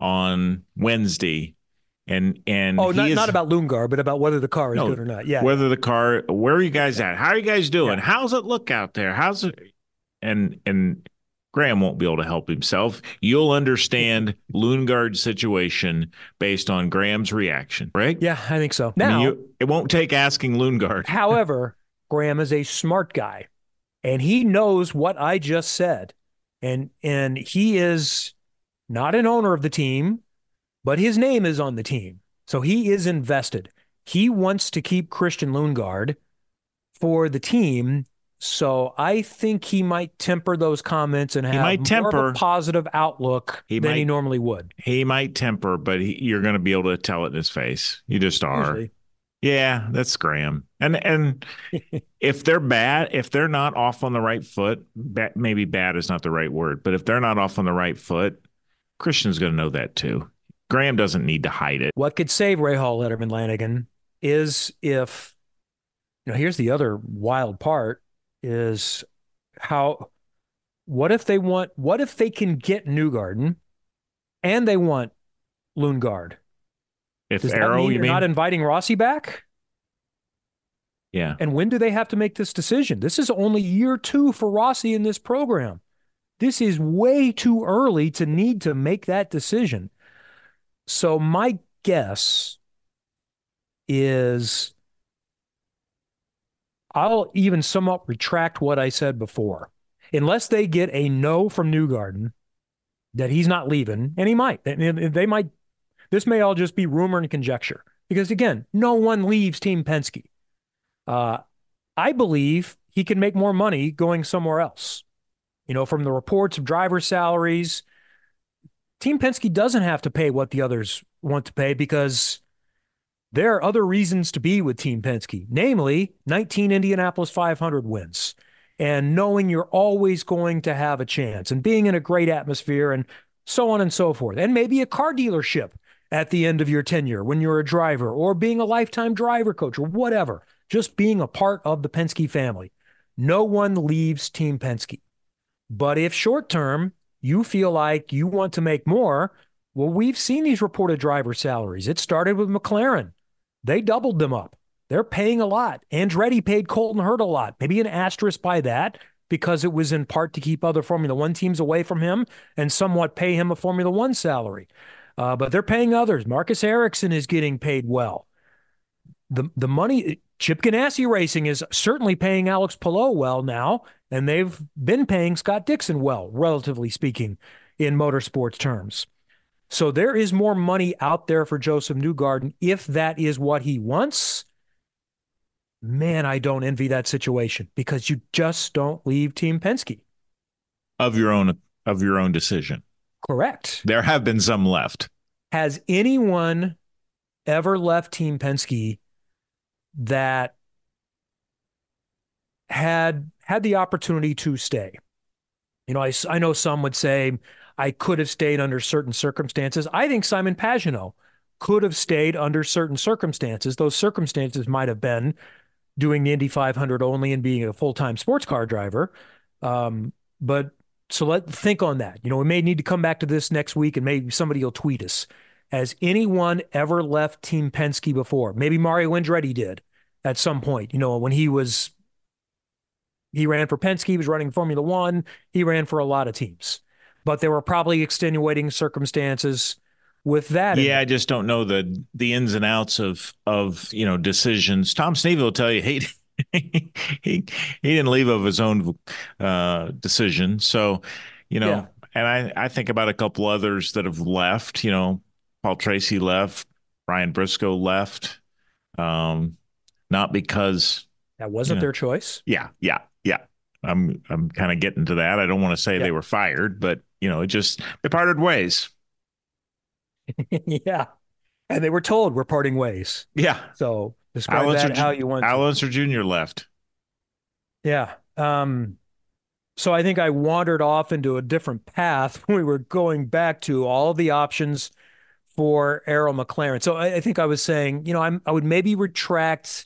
on Wednesday, and and oh, not is, not about Lundgaard, but about whether the car is no, good or not. Yeah, whether the car. Where are you guys at? How are you guys doing? Yeah. How's it look out there? How's it? And and. Graham won't be able to help himself. You'll understand Lundgaard's situation based on Graham's reaction, right? Yeah, I think so. Now, I mean, you, it won't take asking Lundgaard. However, Graham is a smart guy, and he knows what I just said. And, and he is not an owner of the team, but his name is on the team. So he is invested. He wants to keep Christian Lundgaard for the team. So I think he might temper those comments and have he might temper, more of a positive outlook he than might, he normally would. He might temper, but he, you're going to be able to tell it in his face. You just are. Usually. Yeah, that's Graham. And and if they're bad, if they're not off on the right foot, bad, maybe bad is not the right word, but if they're not off on the right foot, Christian's going to know that too. Graham doesn't need to hide it. What could save Rahal Letterman Lanigan is if, you know, here's the other wild part. Is how, what if they want, what if they can get Newgarden and they want Lundgaard? If Does Arrow, that mean you you're mean? not inviting Rossi back? Yeah. And when do they have to make this decision? This is only year two for Rossi in this program. This is way too early to need to make that decision. So my guess is I'll even somewhat retract what I said before. Unless they get a no from Newgarden that he's not leaving, and he might. They might. This may all just be rumor and conjecture. Because, again, no one leaves Team Penske. Uh, I believe he can make more money going somewhere else. You know, from the reports of driver salaries, Team Penske doesn't have to pay what the others want to pay because there are other reasons to be with Team Penske, namely nineteen Indianapolis five hundred wins and knowing you're always going to have a chance and being in a great atmosphere and so on and so forth. And maybe a car dealership at the end of your tenure when you're a driver or being a lifetime driver coach or whatever, just being a part of the Penske family. No one leaves Team Penske. But if short term you feel like you want to make more, well, we've seen these reported driver salaries. It started with McLaren. They doubled them up. They're paying a lot. Andretti paid Colton Herta a lot. Maybe an asterisk by that because it was in part to keep other Formula One teams away from him and somewhat pay him a Formula One salary. Uh, but they're paying others. Marcus Ericsson is getting paid well. The the money, Chip Ganassi Racing is certainly paying Alex Palou well now, and they've been paying Scott Dixon well, relatively speaking, in motorsports terms. So there is more money out there for Joseph Newgarden if that is what he wants. Man, I don't envy that situation because you just don't leave Team Penske. Of your own of your own decision. Correct. There have been some left. Has anyone ever left Team Penske that had had the opportunity to stay? You know, I, I know some would say I could have stayed under certain circumstances. I think Simon Pagenaud could have stayed under certain circumstances. Those circumstances might have been doing the Indy five hundred only and being a full-time sports car driver. Um, but so let's think on that. You know, we may need to come back to this next week and maybe somebody will tweet us. Has anyone ever left Team Penske before? Maybe Mario Andretti did at some point, you know, when he was, he ran for Penske, he was running Formula One, he ran for a lot of teams. But there were probably extenuating circumstances with that. Yeah, I just don't know the the ins and outs of of you know decisions. Tom Sneevil will tell you he he he didn't leave of his own uh, decision. So, you know, yeah. and I I think about a couple others that have left. You know, Paul Tracy left, Brian Briscoe left, um, not because that wasn't you know, their choice. Yeah, yeah, yeah. I'm I'm kind of getting to that. I don't want to say yeah. they were fired, but you know, it just they parted ways. Yeah. And they were told we're parting ways. Yeah. So describe Al that Unser, how you want Al to. Unser Junior left. Yeah. Um, so I think I wandered off into a different path when we were going back to all the options for Arrow McLaren. So I, I think I was saying, you know, I'm, I would maybe retract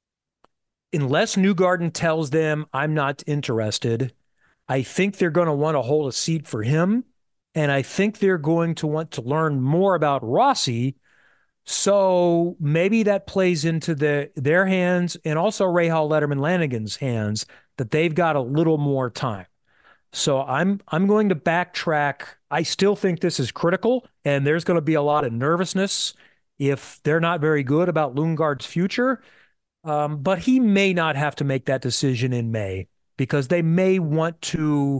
unless Newgarden tells them I'm not interested. I think they're going to want to hold a seat for him. And I think they're going to want to learn more about Rossi. So maybe that plays into the, their hands and also Rahal Letterman Lanigan's hands that they've got a little more time. So I'm I'm going to backtrack. I still think this is critical, and there's going to be a lot of nervousness if they're not very good about Lundgaard's future. Um, but he may not have to make that decision in May because they may want to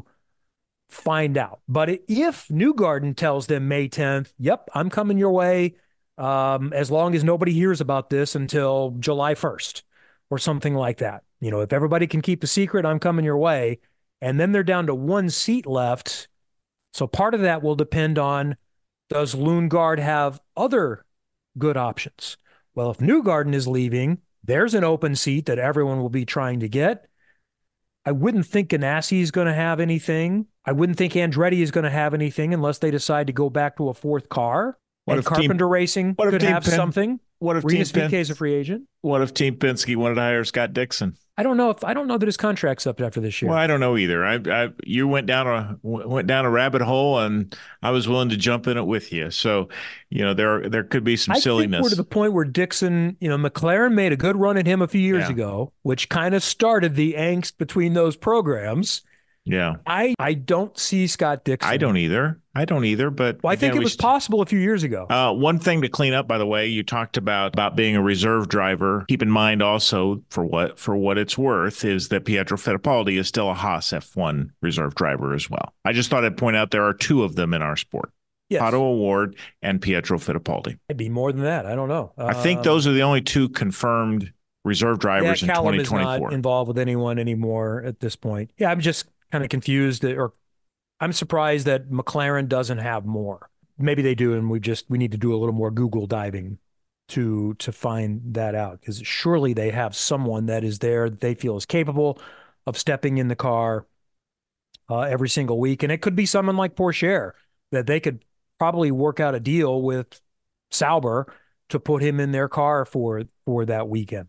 find out. But if Newgarden tells them May tenth, yep, I'm coming your way, um, as long as nobody hears about this until July first or something like that. You know, if everybody can keep the secret, I'm coming your way. And then they're down to one seat left. So part of that will depend on, does Lundgaard have other good options? Well, if Newgarden is leaving, there's an open seat that everyone will be trying to get. I wouldn't think Ganassi is going to have anything. I wouldn't think Andretti is going to have anything unless they decide to go back to a fourth car. What and if Carpenter team, Racing what could if have Pen, something. What if Rinus Team VeeKay is a free agent? What if Team Penske wanted to hire Scott Dixon? I don't know if I don't know that his contract's up after this year. Well, I don't know either. I, I you went down a went down a rabbit hole, and I was willing to jump in it with you. So, you know, there there could be some I silliness. I think we're to the point where Dixon, you know, McLaren made a good run at him a few years yeah. ago, which kind of started the angst between those programs. Yeah. I, I don't see Scott Dixon. I don't either. I don't either. But well, I think again, it was st- possible a few years ago. Uh, one thing to clean up, by the way, you talked about about being a reserve driver. Keep in mind also, for what for what it's worth, is that Pietro Fittipaldi is still a Haas F one reserve driver as well. I just thought I'd point out there are two of them in our sport. Yes. Pato O'Ward and Pietro Fittipaldi. Maybe more than that. I don't know. I think um, those are the only two confirmed reserve drivers yeah, in Callum twenty twenty-four. Is not involved with anyone anymore at this point. Yeah, I'm just kind of confused, or I'm surprised that McLaren doesn't have more. Maybe they do, and we just we need to do a little more Google diving to to find that out, because surely they have someone that is there that they feel is capable of stepping in the car uh, every single week, and it could be someone like Pourchaire that they could probably work out a deal with Sauber to put him in their car for for that weekend.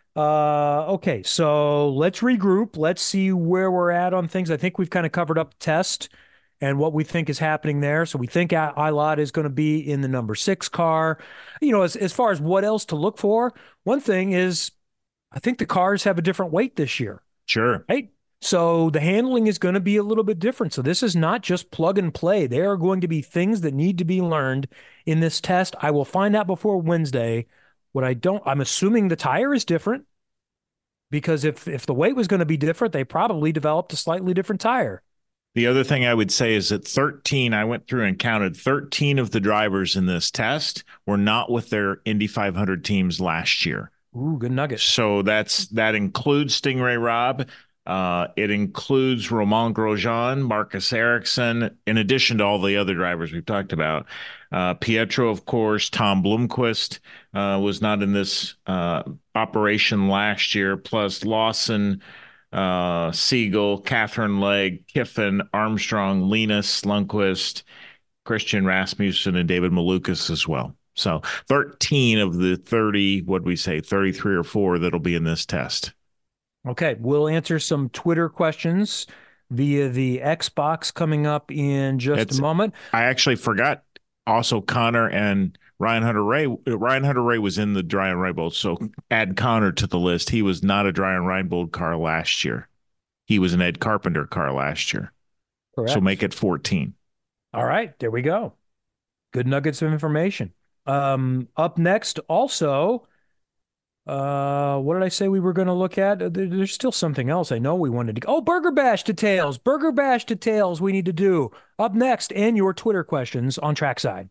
Uh, okay, so let's regroup. Let's see where we're at on things. I think we've kind of covered up the test and what we think is happening there. So we think Ilott is going to be in the number six car. You know, as, as far as what else to look for, one thing is I think the cars have a different weight this year. Sure. Right? So the handling is going to be a little bit different. So this is not just plug and play. There are going to be things that need to be learned in this test. I will find out before Wednesday. What I don't, I'm assuming the tire is different, because if if the weight was going to be different, they probably developed a slightly different tire. The other thing I would say is that thirteen, I went through and counted thirteen of the drivers in this test were not with their Indy five hundred teams last year. Ooh, good nugget. So that's that includes Stingray Robb. Uh, it includes Romain Grosjean, Marcus Ericsson, in addition to all the other drivers we've talked about. Uh, Pietro, of course, Tom Blomqvist uh, was not in this uh, operation last year, plus Lawson, uh, Siegel, Catherine Legg, Kiffin, Armstrong, Linus, Lundqvist, Christian Rasmussen, and David Malukas as well. So thirteen of the thirty, what do we say, thirty-three or four that'll be in this test. Okay, we'll answer some Twitter questions via the Xbox coming up in just it's, a moment. I actually forgot also Connor and Ryan Hunter-Reay. Ryan Hunter-Reay was in the Dry and Reinbold, so add Connor to the list. He was not a Dry and Reinbold car last year. He was an Ed Carpenter car last year. Correct. So make it fourteen. All right, there we go. Good nuggets of information. Um, up next, also, uh, what did I say we were going to look at? There, there's still something else I know we wanted to. Oh, Burger Bash details. Burger Bash details we need to do. Up next, and your Twitter questions on Trackside.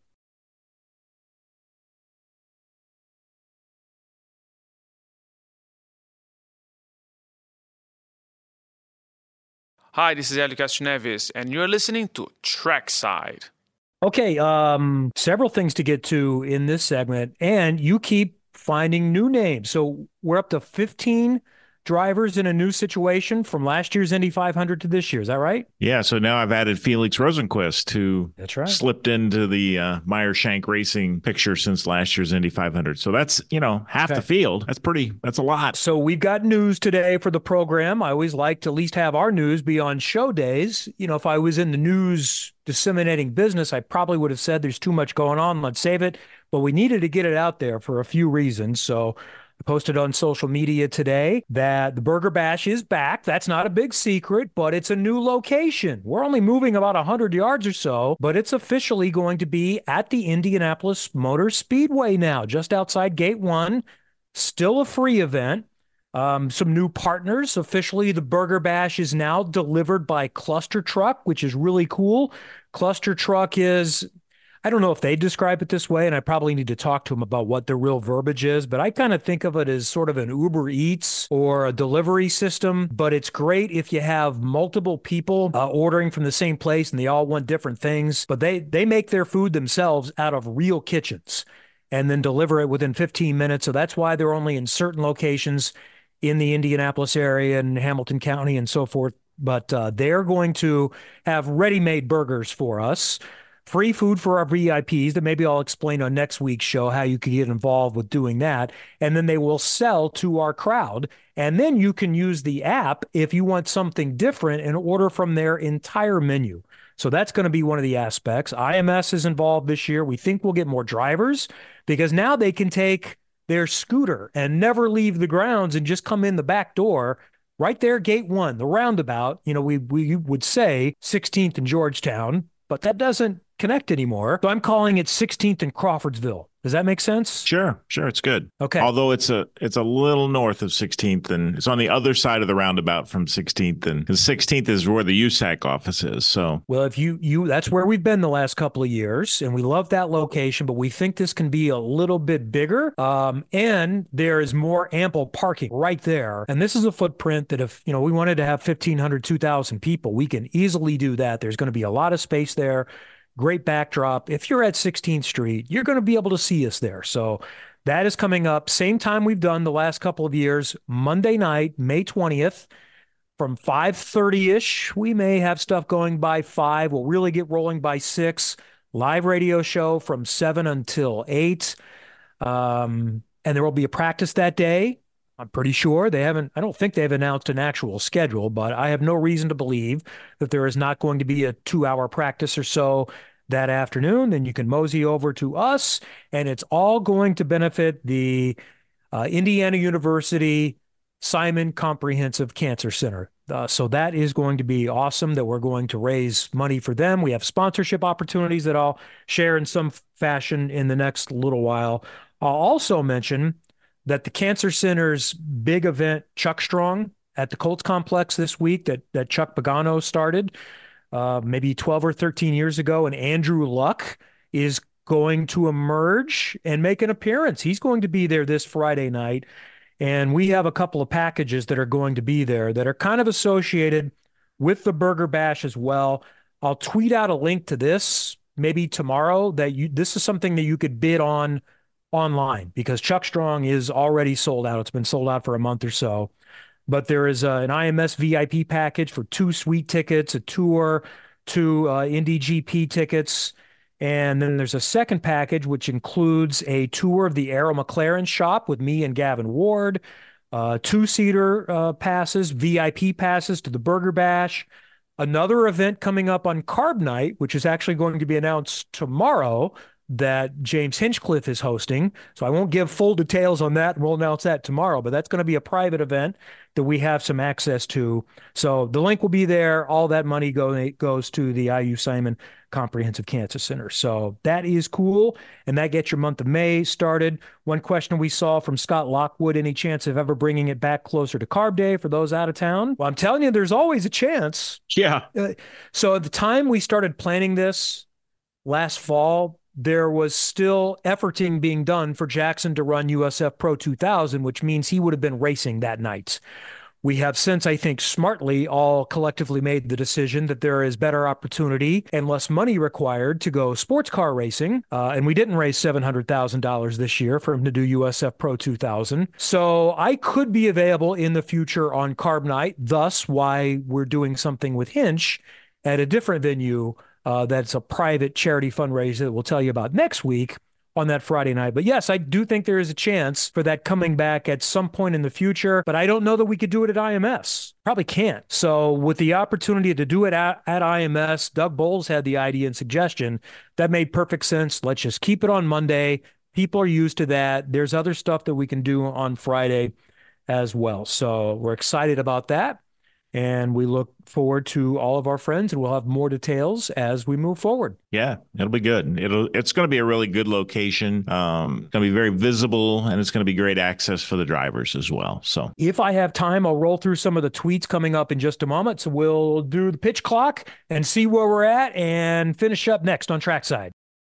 Hi, this is Elio Castroneves, and you're listening to Trackside. Okay, um, several things to get to in this segment, and you keep finding new names. So we're up to fifteen drivers in a new situation from last year's Indy five hundred to this year. Is that right? Yeah, so now I've added Felix Rosenquist, who that's right. slipped into the uh, Meyer Shank Racing picture since last year's Indy five hundred. So that's, you know, half okay. the field. That's pretty, that's a lot. So we've got news today for the program. I always like to at least have our news be on show days. You know, if I was in the news disseminating business, I probably would have said there's too much going on. Let's save it. But we needed to get it out there for a few reasons. So I posted on social media today that the Burger Bash is back. That's not a big secret, but it's a new location. We're only moving about one hundred yards or so, but it's officially going to be at the Indianapolis Motor Speedway now, just outside Gate one. Still a free event. Um, some new partners. Officially, the Burger Bash is now delivered by Cluster Truck, which is really cool. Cluster Truck is... I don't know if they describe it this way, and I probably need to talk to them about what the real verbiage is, but I kind of think of it as sort of an Uber Eats or a delivery system, but it's great if you have multiple people uh, ordering from the same place and they all want different things, but they, they make their food themselves out of real kitchens and then deliver it within fifteen minutes. So that's why they're only in certain locations in the Indianapolis area and Hamilton County and so forth, but uh, they're going to have ready-made burgers for us. Free food for our V I Ps that maybe I'll explain on next week's show how you can get involved with doing that. And then they will sell to our crowd. And then you can use the app if you want something different and order from their entire menu. So that's going to be one of the aspects. I M S is involved this year. We think we'll get more drivers because now they can take their scooter and never leave the grounds and just come in the back door right there, Gate one, the roundabout. You know, we, we would say sixteenth and Georgetown, but that doesn't connect anymore. So I'm calling it sixteenth and Crawfordsville. Does that make sense? Sure, sure. It's good. Okay. Although it's a it's a little north of sixteenth, and it's on the other side of the roundabout from sixteenth, and the sixteenth is where the U S A C office is. So, well, if you you that's where we've been the last couple of years, and we love that location, but we think this can be a little bit bigger, um, and there is more ample parking right there. And this is a footprint that if you know we wanted to have fifteen hundred, two thousand people, we can easily do that. There's going to be a lot of space there. Great backdrop. If you're at sixteenth Street, you're going to be able to see us there. So that is coming up. Same time we've done the last couple of years, Monday night, May twentieth, from five thirty-ish. We may have stuff going by five. We'll really get rolling by six. Live radio show from seven until eight. Um, and there will be a practice that day. I'm pretty sure they haven't, I don't think they've announced an actual schedule, but I have no reason to believe that there is not going to be a two hour practice or so that afternoon. Then you can mosey over to us, and it's all going to benefit the uh, Indiana University Simon Comprehensive Cancer Center. Uh, so that is going to be awesome that we're going to raise money for them. We have sponsorship opportunities that I'll share in some fashion in the next little while. I'll also mention that the Cancer Center's big event, Chuck Strong, at the Colts Complex this week that, that Chuck Pagano started uh, maybe twelve or thirteen years ago, and Andrew Luck is going to emerge and make an appearance. He's going to be there this Friday night, and we have a couple of packages that are going to be there that are kind of associated with the Burger Bash as well. I'll tweet out a link to this maybe tomorrow that you this is something that you could bid on online because Chuck Strong is already sold out. It's been sold out for a month or so. But there is uh, an I M S V I P package for two suite tickets, a tour, two uh, Indy G P tickets. And then there's a second package, which includes a tour of the Arrow McLaren shop with me and Gavin Ward, uh, two-seater uh, passes, V I P passes to the Burger Bash, another event coming up on Carb Night, which is actually going to be announced tomorrow, that James Hinchcliffe is hosting. So I won't give full details on that, and we'll announce that tomorrow, but that's going to be a private event that we have some access to. So the link will be there. All that money go, goes to the I U Simon Comprehensive Cancer Center. So that is cool, and that gets your month of May started. One question we saw from Scott Lockwood, any chance of ever bringing it back closer to Carb Day for those out of town? Well, I'm telling you, there's always a chance. Yeah. Uh, so at the time we started planning this last fall, there was still efforting being done for Jackson to run U S F Pro two thousand, which means he would have been racing that night. We have since, I think, smartly all collectively made the decision that there is better opportunity and less money required to go sports car racing. Uh, and we didn't raise seven hundred thousand dollars this year for him to do U S F Pro two thousand. So I could be available in the future on Carb Night, thus why we're doing something with Hinch at a different venue. Uh, that's a private charity fundraiser that we'll tell you about next week on that Friday night. But yes, I do think there is a chance for that coming back at some point in the future, but I don't know that we could do it at I M S. Probably can't. So with the opportunity to do it at, at I M S, Doug Bowles had the idea and suggestion. That made perfect sense. Let's just keep it on Monday. People are used to that. There's other stuff that we can do on Friday as well. So we're excited about that. And we look forward to all of our friends, and we'll have more details as we move forward. Yeah, it'll be good. It'll it's going to be a really good location. Um, it's going to be very visible, and it's going to be great access for the drivers as well. So if I have time, I'll roll through some of the tweets coming up in just a moment. So we'll do the pitch clock and see where we're at and finish up next on Trackside.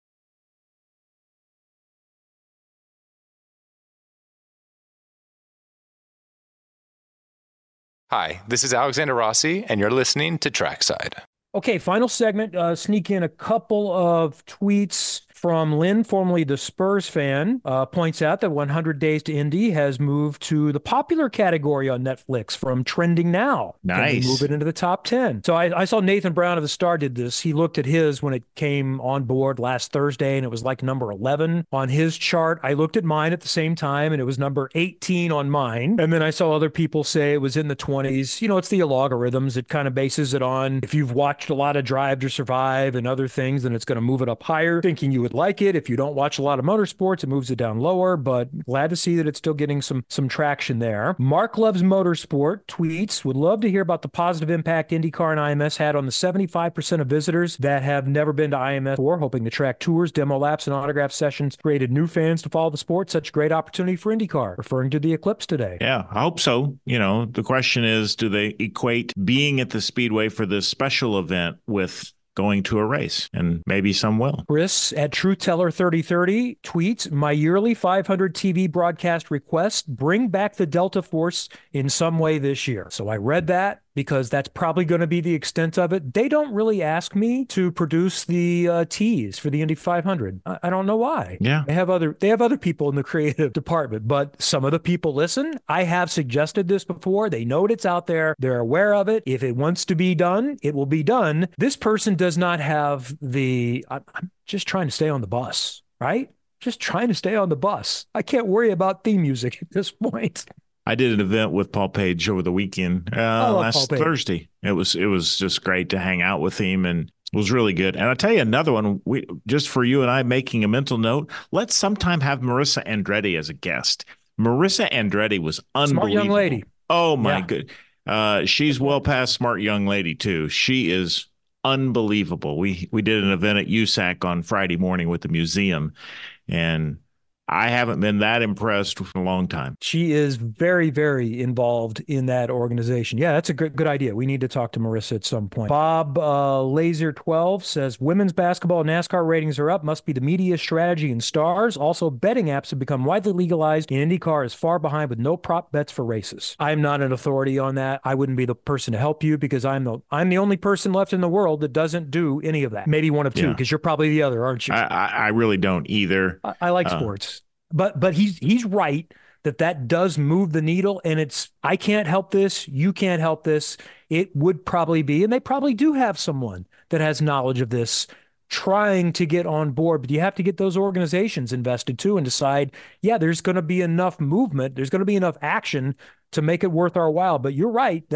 Hi, this is Alexander Rossi, and you're listening to Trackside. Okay, final segment. Uh, sneak in a couple of tweets from Lynn, formerly the Spurs fan, uh, points out that one hundred Days to Indy has moved to the popular category on Netflix from trending now. Nice. Move it into the top ten. So I, I saw Nathan Brown of the Star did this. He looked at his when it came on board last Thursday, and it was like number eleven on his chart. I looked at mine at the same time, and it was number eighteen on mine. And then I saw other people say it was in the twenties. You know, it's the logarithms. It kind of bases it on if you've watched a lot of Drive to Survive and other things, then it's going to move it up higher, thinking you would like it. If you don't watch a lot of motorsports, it moves it down lower, but glad to see that it's still getting some some traction there. Mark Loves Motorsport tweets, would love to hear about the positive impact IndyCar and I M S had on the seventy-five percent of visitors that have never been to I M S before, hoping the track tours, demo laps, and autograph sessions created new fans to follow the sport. Such a great opportunity for IndyCar, referring to the Eclipse today. Yeah, I hope so. You know, the question is, do they equate being at the Speedway for this special event with going to a race? And maybe some will. Chris at TrueTeller thirty thirty tweets, my yearly five hundred T V broadcast request, bring back the Delta Force in some way this year. So I read that because that's probably going to be the extent of it. They don't really ask me to produce the uh, teas for the Indy five hundred. I, I don't know why. Yeah. They have other they have other people in the creative department, but some of the people listen. I have suggested this before. They know it's out there. They're aware of it. If it wants to be done, it will be done. This person does not have the, I'm just trying to stay on the bus, right? Just trying to stay on the bus. I can't worry about theme music at this point. I did an event with Paul Page over the weekend, uh, last Thursday. It was it was just great to hang out with him, and it was really good. And I'll tell you another one, we just for you and I making a mental note, let's sometime have Marissa Andretti as a guest. Marissa Andretti was unbelievable. Smart young lady. Oh, my Yeah. good. Uh, she's well past smart young lady, too. She is unbelievable. We, we did an event at U S A C on Friday morning with the museum, and I haven't been that impressed for a long time. She is very, very involved in that organization. Yeah, that's a good good idea. We need to talk to Marissa at some point. Bob uh, Laser twelve says, women's basketball and NASCAR ratings are up. Must be the media strategy and stars. Also, betting apps have become widely legalized, and IndyCar is far behind with no prop bets for races. I'm not an authority on that. I wouldn't be the person to help you because I'm the I'm the only person left in the world that doesn't do any of that. Maybe one of two, Yeah. because you're probably the other, aren't you? I, I, I really don't either. I, I like Uh, sports. But but he's he's right that that does move the needle, and it's I can't help this, you can't help this. It would probably be, and they probably do have someone that has knowledge of this trying to get on board, but you have to get those organizations invested too and decide, yeah, there's going to be enough movement, there's going to be enough action to make it worth our while. But you're right, that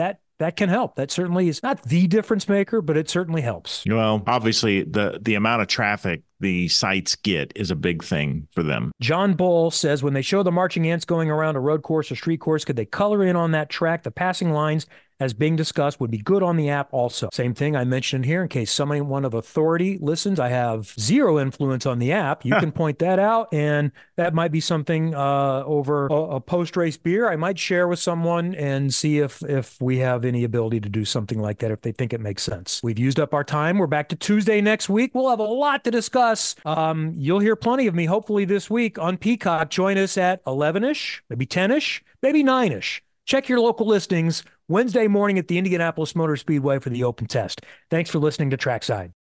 that can help. That certainly is not the difference maker, but it certainly helps. Well, obviously, the the amount of traffic the sites get is a big thing for them. John Bull says when they show the marching ants going around a road course or street course, could they color in on that track? The passing lines, as being discussed, would be good on the app also. Same thing I mentioned here in case someone of authority listens. I have zero influence on the app. You can point that out, and that might be something uh, over a, a post-race beer I might share with someone and see if, if we have any ability to do something like that if they think it makes sense. We've used up our time. We're back to Tuesday next week. We'll have a lot to discuss. Um, you'll hear plenty of me hopefully this week on Peacock. Join us at eleven-ish, maybe ten-ish, maybe nine-ish. Check your local listings Wednesday morning at the Indianapolis Motor Speedway for the open test. Thanks for listening to Trackside.